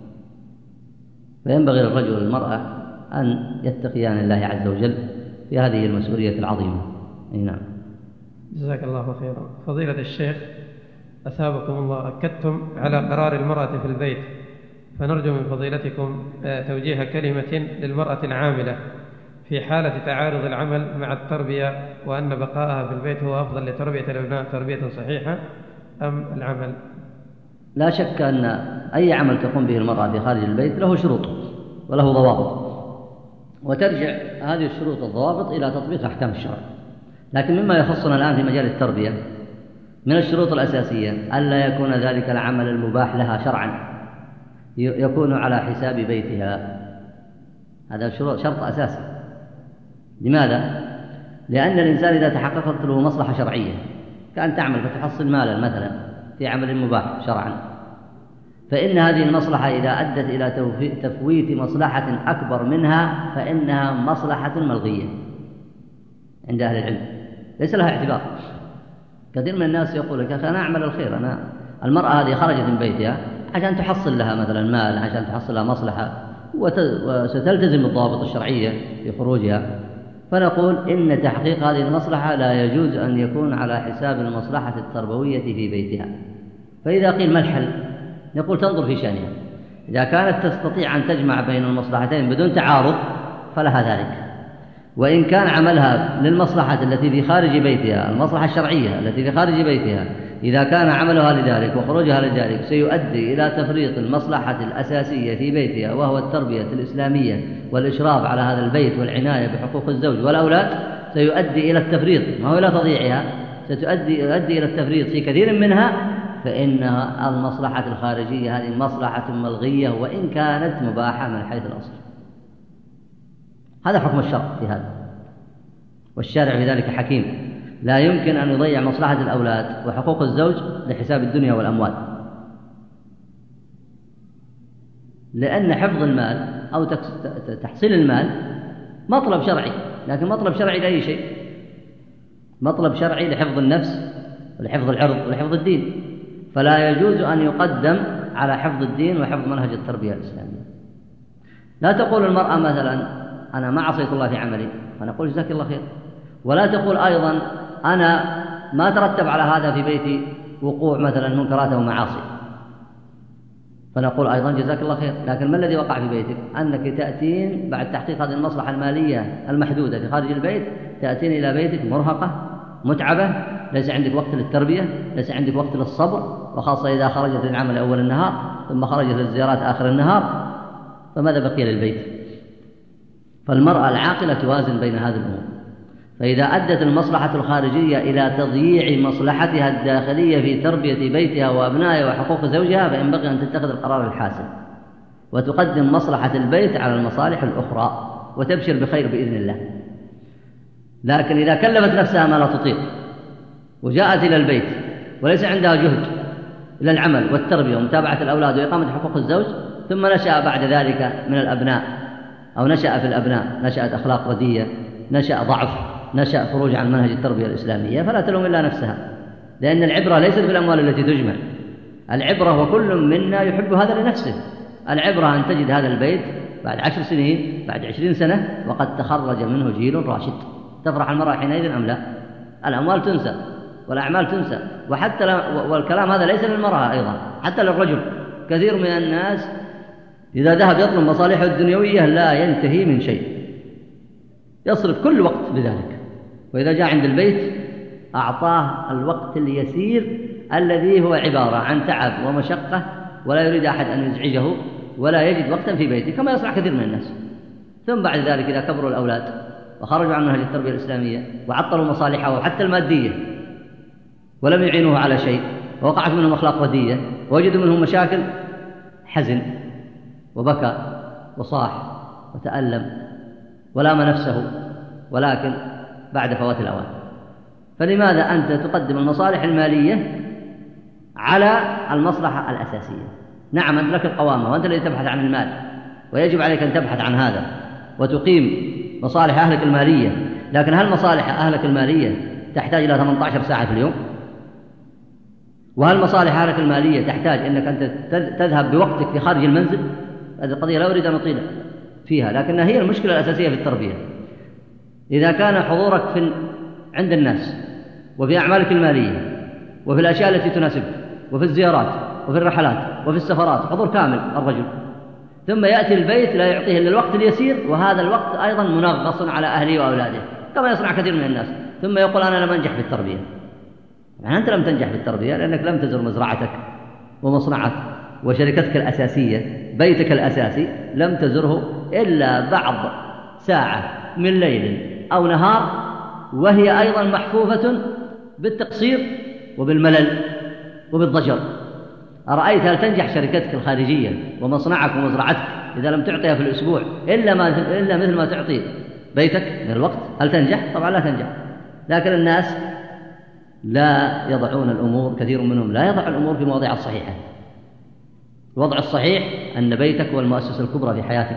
فينبغي للرجل والمرأة أن يتقيان الله عز وجل في هذه المسؤولية العظيمة. نعم. جزاك الله خيرا. فضيلة الشيخ أثابكم الله، أكدتم على قرار المرأة في البيت، فنرجو من فضيلتكم توجيه كلمة للمرأة العاملة في حالة تعارض العمل مع التربية، وأن بقاءها في البيت هو أفضل لتربية الأبناء تربية صحيحة أم العمل؟ لا شك أن أي عمل تقوم به المرأة في خارج البيت له شروط وله ضوابط، وترجع هذه الشروط والضوابط إلى تطبيق أحكام الشرع. لكن مما يخصنا الآن في مجال التربية من الشروط الأساسية ألا يكون ذلك العمل المباح لها شرعا يكون على حساب بيتها. هذا شرط أساسي. لماذا؟ لأن الإنسان إذا تحققت له مصلحة شرعية كأن تعمل فتحصل مالا مثلا في عمل مباح شرعا، فإن هذه المصلحة إذا أدت إلى تفويت مصلحة أكبر منها فإنها مصلحة ملغية عند أهل العلم، ليس لها اعتبار. كثير من الناس يقول لك أنا أعمل الخير، أنا المرأة هذه خرجت من بيتها عشان تحصل لها مثلا مال، عشان تحصل لها مصلحة، وستلتزم بالضوابط الشرعية في خروجها، فنقول إن تحقيق هذه المصلحة لا يجوز أن يكون على حساب المصلحة التربوية في بيتها. فإذا قيل ما الحل؟ نقول تنظر في شأنها. إذا كانت تستطيع أن تجمع بين المصلحتين بدون تعارض فلها ذلك، وإن كان عملها للمصلحة التي في خارج بيتها، المصلحة الشرعية التي في خارج بيتها، إذا كان عملها لذلك وخروجها لذلك سيؤدي إلى تفريط المصلحة الأساسية في بيتها وهو التربية الإسلامية والإشراف على هذا البيت والعناية بحقوق الزوج والأولاد، سيؤدي إلى التفريط، ما هو إلى تضييعها، ستؤدي يؤدي إلى التفريط في كثير منها، فإنها المصلحة الخارجية هذه مصلحة ملغية وإن كانت مباحة من حيث الأصل. هذا حكم الشرع في هذا، والشارع في ذلك حكيم، لا يمكن أن يضيع مصلحة الأولاد وحقوق الزوج لحساب الدنيا والأموال، لأن حفظ المال أو تحصيل المال مطلب شرعي، لكن مطلب شرعي لأي شيء، مطلب شرعي لحفظ النفس ولحفظ العرض ولحفظ الدين، فلا يجوز أن يقدم على حفظ الدين وحفظ منهج التربية الإسلامية. لا تقول المرأة مثلا أنا ما عصيت الله في عملي فنقول جزاك الله خير، ولا تقول أيضا أنا ما ترتب على هذا في بيتي وقوع مثلا منكرات ومعاصي فنقول أيضا جزاك الله خير. لكن ما الذي وقع في بيتك؟ أنك تأتين بعد تحقيق هذه المصلحة المالية المحدودة في خارج البيت، تأتين إلى بيتك مرهقة متعبة، ليس عندك وقت للتربية، ليس عندك وقت للصبر، وخاصة إذا خرجت للعمل أول النهار ثم خرجت للزيارات آخر النهار، فماذا بقي للبيت؟ فالمرأة العاقلة توازن بين هذه الأمور، فإذا أدت المصلحة الخارجية إلى تضييع مصلحتها الداخلية في تربية بيتها وأبنائها وحقوق زوجها فينبغي أن تتخذ القرار الحاسم وتقدم مصلحة البيت على المصالح الأخرى وتبشر بخير بإذن الله. لكن إذا كلفت نفسها ما لا تطيق وجاءت إلى البيت وليس عندها جهد إلى العمل والتربية ومتابعة الأولاد وإقامة حقوق الزوج، ثم نشأ بعد ذلك من الأبناء أو نشأ في الأبناء نشأت أخلاق ردية، نشأ ضعف، نشأ خروج عن منهج التربية الإسلامية، فلا تلوم إلا نفسها، لأن العبرة ليست بالأموال التي تجمع، العبرة وكل منا يحب هذا لنفسه. العبرة أن تجد هذا البيت بعد عشر سنين بعد عشرين سنة وقد تخرج منه جيل راشد، تفرح المرأة حينئذ أم لا؟ الأموال تنسى والأعمال تنسى، وحتى والكلام هذا ليس للمرأة أيضا، حتى للرجل. كثير من الناس إذا ذهب يطلب مصالحه الدنيوية لا ينتهي من شيء، يصرف كل وقت بذلك، وإذا جاء عند البيت أعطاه الوقت اليسير الذي هو عبارة عن تعب ومشقة، ولا يريد أحد أن يزعجه ولا يجد وقتا في بيته، كما يصنع كثير من الناس. ثم بعد ذلك إذا كبروا الأولاد وخرجوا عن منهج التربية الإسلامية وعطلوا مصالحه وحتى المادية ولم يعينوه على شيء ووقعت منهم أخلاق ردية، ووجدوا منه مشاكل حزن وبكى وصاح وتألم ولام نفسه، ولكن بعد فوات الأوان. فلماذا أنت تقدم المصالح المالية على المصلحة الأساسية؟ نعم أنت لك القوامة وأنت الذي تبحث عن المال، ويجب عليك أن تبحث عن هذا وتقيم مصالح أهلك المالية، لكن هل مصالح أهلك المالية تحتاج إلى ثمانية عشر ساعة في اليوم؟ وهل مصالح أهلك المالية تحتاج أنك أنت تذهب بوقتك في خارج المنزل؟ هذه القضية لا أريد أن أطيل فيها، لكنها هي المشكلة الأساسية في التربية. إذا كان حضورك في عند الناس وفي أعمالك المالية وفي الأشياء التي تناسبك وفي الزيارات وفي الرحلات وفي السفرات حضور كامل الرجل، ثم يأتي البيت لا يعطيه إلا الوقت اليسير، وهذا الوقت أيضا منغص على أهله وأولاده كما يصنع كثير من الناس، ثم يقول أنا لم أنجح في التربية. يعني أنت لم تنجح في التربية لأنك لم تزر مزرعتك ومصنعك وشركتك الأساسية، بيتك الأساسي لم تزره إلا بعض ساعة من ليل أو نهار، وهي أيضا محفوفة بالتقصير وبالملل وبالضجر. أرأيت هل تنجح شركتك الخارجية ومصنعك ومزرعتك إذا لم تعطيها في الأسبوع إلا, ما إلا مثل ما تعطي بيتك من الوقت؟ هل تنجح؟ طبعا لا تنجح. لكن الناس لا يضعون الأمور، كثير منهم لا يضع الأمور في مواضيع الصحيحة. الوضع الصحيح أن بيتك هو المؤسسة الكبرى في حياتك،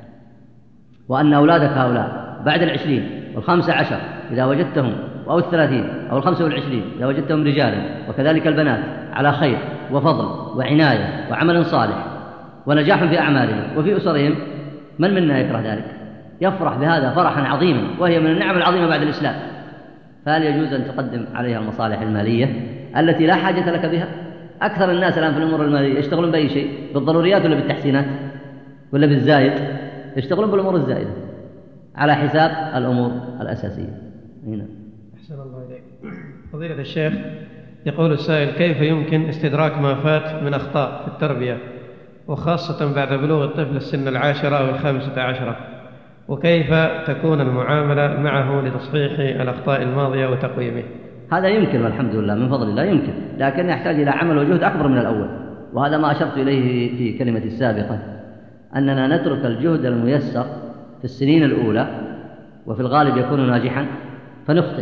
وأن أولادك هؤلاء بعد العشرين والخمسة عشر إذا وجدتهم، أو الثلاثين أو الخمسة والعشرين إذا وجدتهم رجالا، وكذلك البنات على خير وفضل وعناية وعمل صالح ونجاح في أعمالهم وفي أسرهم، من منا يكره ذلك؟ يفرح بهذا فرحا عظيما، وهي من النعم العظيمة بعد الإسلام. فهل يجوز أن تقدم عليها المصالح المالية التي لا حاجة لك بها؟ أكثر الناس الآن في الأمور المالية يشتغلون بأي شيء، بالضروريات ولا بالتحسينات ولا بالزايد؟ يشتغلون بالأمور الزائدة على حساب الأمور الأساسية. هنا أحسن الله إليك. فضيلة الشيخ، يقول السائل: كيف يمكن استدراك ما فات من أخطاء في التربية، وخاصة بعد بلوغ الطفل السن العاشرة أو الخامسة عشرة، وكيف تكون المعاملة معه لتصحيح الأخطاء الماضية وتقويمه؟ هذا يمكن والحمد لله من فضل الله يمكن، لكن يحتاج إلى عمل وجهد أكبر من الأول، وهذا ما أشرت إليه في كلمتي السابقة، أننا نترك الجهد الميسر في السنين الأولى وفي الغالب يكون ناجحا فنخطئ،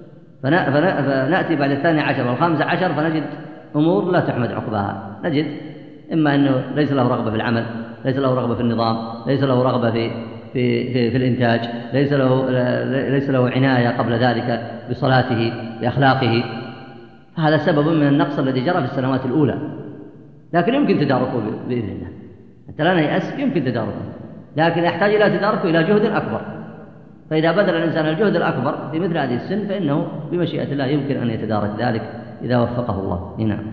فنأتي بعد الثاني عشر والخامس عشر فنجد أمور لا تحمد عقباها. نجد إما أنه ليس له رغبة في العمل، ليس له رغبة في النظام، ليس له رغبة في في في, في الإنتاج، ليس له ليس له عناية قبل ذلك بصلاته بأخلاقه. هذا سبب من النقص الذي جرى في السنوات الأولى، لكن يمكن تداركه بإذن الله. حتى لا نيأس، يمكن تداركه، لكن يحتاج إلى تداركه إلى جهد أكبر. فإذا بذل الإنسان الجهد الأكبر في مثل هذه السن فإنه بمشيئة الله يمكن أن يتدارك ذلك إذا وفقه الله. نعم.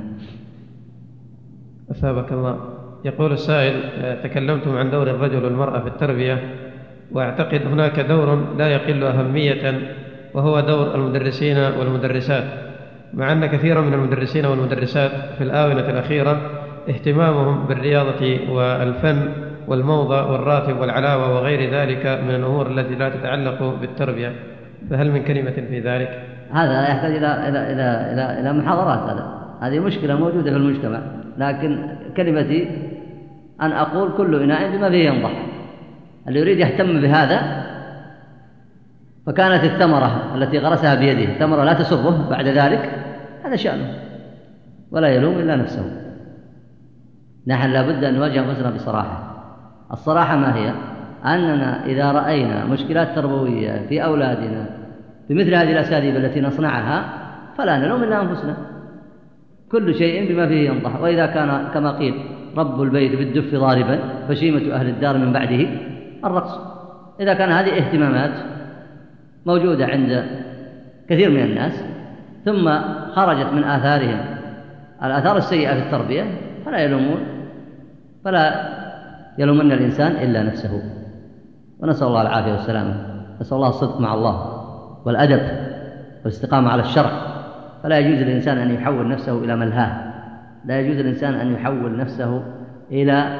أثابك الله. يقول السائل: تكلمتم عن دور الرجل والمرأة في التربية، وأعتقد هناك دور لا يقل أهمية، وهو دور المدرسين والمدرسات، مع أن كثيرا من المدرسين والمدرسات في الآونة الأخيرة اهتمامهم بالرياضة والفن والموضة والراتب والعلاوة وغير ذلك من الأمور التي لا تتعلق بالتربية، فهل من كلمة في ذلك؟ هذا يحتاج إلى إلى إلى إلى إلى محاضرات. هذا هذه مشكلة موجودة في المجتمع، لكن كلمتي أن أقول كل إناء بما فيه ينضح. اللي يريد يهتم بهذا فكانت الثمرة التي غرسها بيده ثمرة لا تسره بعد ذلك، هذا شأنه ولا يلوم إلا نفسه. نحن لابد أن نواجه أنفسنا بصراحة. الصراحة ما هي؟ أننا إذا رأينا مشكلات تربوية في أولادنا بمثل هذه الأساليب التي نصنعها فلا نلوم إلا أنفسنا. كل شيء بما فيه ينضح. وإذا كان كما قيل رب البيت بالدف ضاربا فشيمة أهل الدار من بعده الرقص. إذا كان هذه اهتمامات موجودة عند كثير من الناس ثم خرجت من آثارهم الآثار السيئة في التربية فلا يلومون فلا يلومن الإنسان إلا نفسه. ونسأل الله العافية والسلامة. نسأل الله الصدق مع الله والأدب والاستقامة على الشرع. فلا يجوز للإنسان أن يحول نفسه إلى ملهاه، لا يجوز للإنسان أن يحول نفسه إلى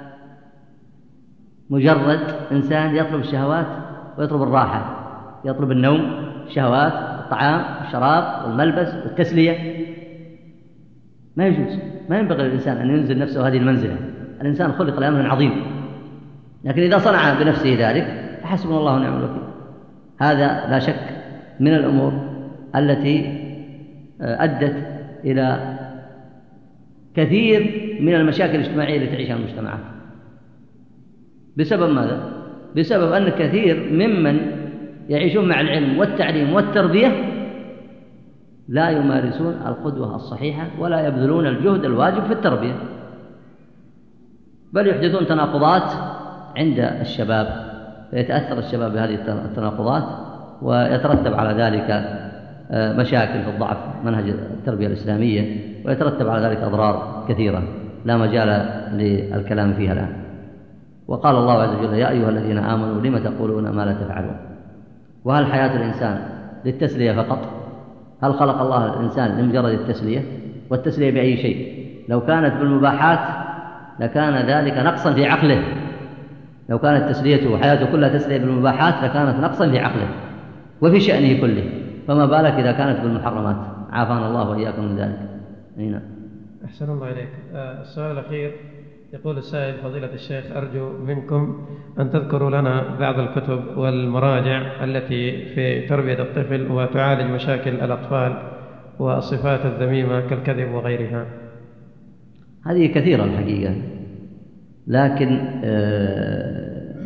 مجرد إنسان يطلب الشهوات ويطلب الراحة، يطلب النوم، الشهوات، الطعام، الشراب والملبس والتسلية. ما يجوز، ما ينبغي للإنسان أن ينزل نفسه هذه المنزلة. الإنسان خلق لأمر عظيم، لكن إذا صنع بنفسه ذلك فحسبنا الله ونعم الوكيل. هذا لا شك من الأمور التي أدت إلى كثير من المشاكل الاجتماعية التي تعيشها المجتمعات. بسبب ماذا؟ بسبب أن كثير ممن يعيشون مع العلم والتعليم والتربية لا يمارسون القدوة الصحيحة ولا يبذلون الجهد الواجب في التربية، بل يحدثون تناقضات عند الشباب، فيتأثر الشباب بهذه التناقضات ويترتب على ذلك مشاكل في الضعف منهج التربية الإسلامية، ويترتب على ذلك أضرار كثيرة لا مجال للكلام فيها الآن. وقال الله عز وجل: يا أيها الذين آمنوا لم تقولون ما لا تفعلون. وهل حياة الإنسان للتسلية فقط؟ هل خلق الله الإنسان لمجرد التسلية؟ والتسلية بأي شيء؟ لو كانت بالمباحات لكان ذلك نقصا في عقله، لو كانت تسليته وحياته كلها تسلية بالمباحات لكانت نقصا في عقله وفي شأنه كله، فما بالك إذا كانت بالمحرمات؟ عافانا الله وإياكم من ذلك. هنا. أحسن الله إليك. السؤال الأخير يقول السائل: فضيلة الشيخ، أرجو منكم أن تذكروا لنا بعض الكتب والمراجع التي في تربية الطفل وتعالج مشاكل الأطفال والصفات الذميمة كالكذب وغيرها. هذه كثيرة الحقيقة، لكن آآ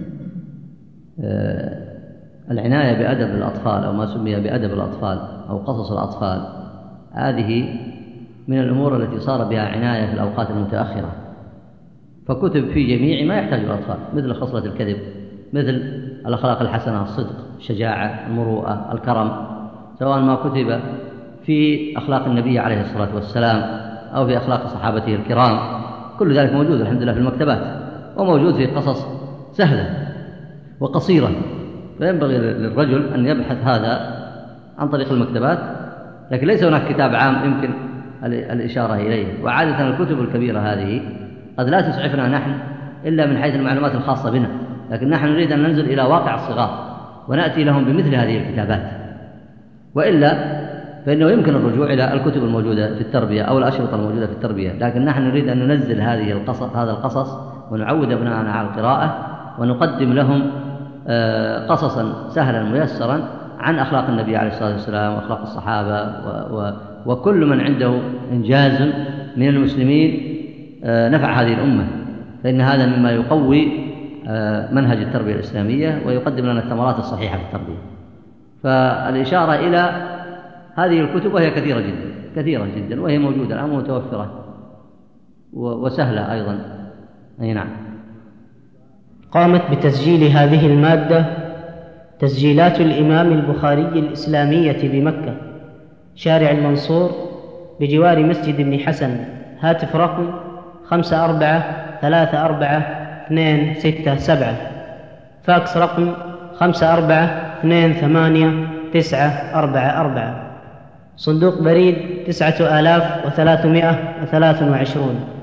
آآ العناية بأدب الأطفال أو ما سمي بأدب الأطفال أو قصص الأطفال هذه من الأمور التي صار بها عناية في الأوقات المتأخرة، فكتب في جميع ما يحتاج الأطفال، مثل خصلة الكذب، مثل الأخلاق الحسنة، الصدق، الشجاعة، المروءة، الكرم، سواء ما كتب في أخلاق النبي عليه الصلاة والسلام أو في أخلاق صحابته الكرام، كل ذلك موجود الحمد لله في المكتبات، وموجود في قصص سهلة وقصيرة، فينبغي للرجل أن يبحث هذا عن طريق المكتبات، لكن ليس هناك كتاب عام يمكن الإشارة إليه. وعادة الكتب الكبيرة هذه قد لا تسعفنا نحن إلا من حيث المعلومات الخاصة بنا، لكن نحن نريد أن ننزل إلى واقع الصغار ونأتي لهم بمثل هذه الكتابات، وإلا فإنه يمكن الرجوع إلى الكتب الموجودة في التربية أو الأشرطة الموجودة في التربية، لكن نحن نريد أن ننزل هذه القصص هذا القصص ونعود أبناءنا على القراءة، ونقدم لهم قصصا سهلا ميسرا عن أخلاق النبي عليه الصلاة والسلام وأخلاق الصحابة و و وكل من عنده إنجاز من المسلمين نفع هذه الأمة، فإن هذا مما يقوي منهج التربية الإسلامية ويقدم لنا الثمرات الصحيحة في التربية. فالإشارة إلى هذه الكتب وهي كثيرة جدا كثيرة جدا وهي موجودة الآن متوفرة وسهلة أيضا. أي نعم. قامت بتسجيل هذه المادة تسجيلات الإمام البخاري الإسلامية بمكة، شارع المنصور بجوار مسجد ابن حسن. هاتف رقم خمسة أربعة ثلاثة أربعة اثنين ستة سبعة. فاكس رقم خمسة أربعة اثنين ثمانية تسعة أربعة أربعة. صندوق بريد تسعة آلاف وثلاثمائة وثلاث وعشرون.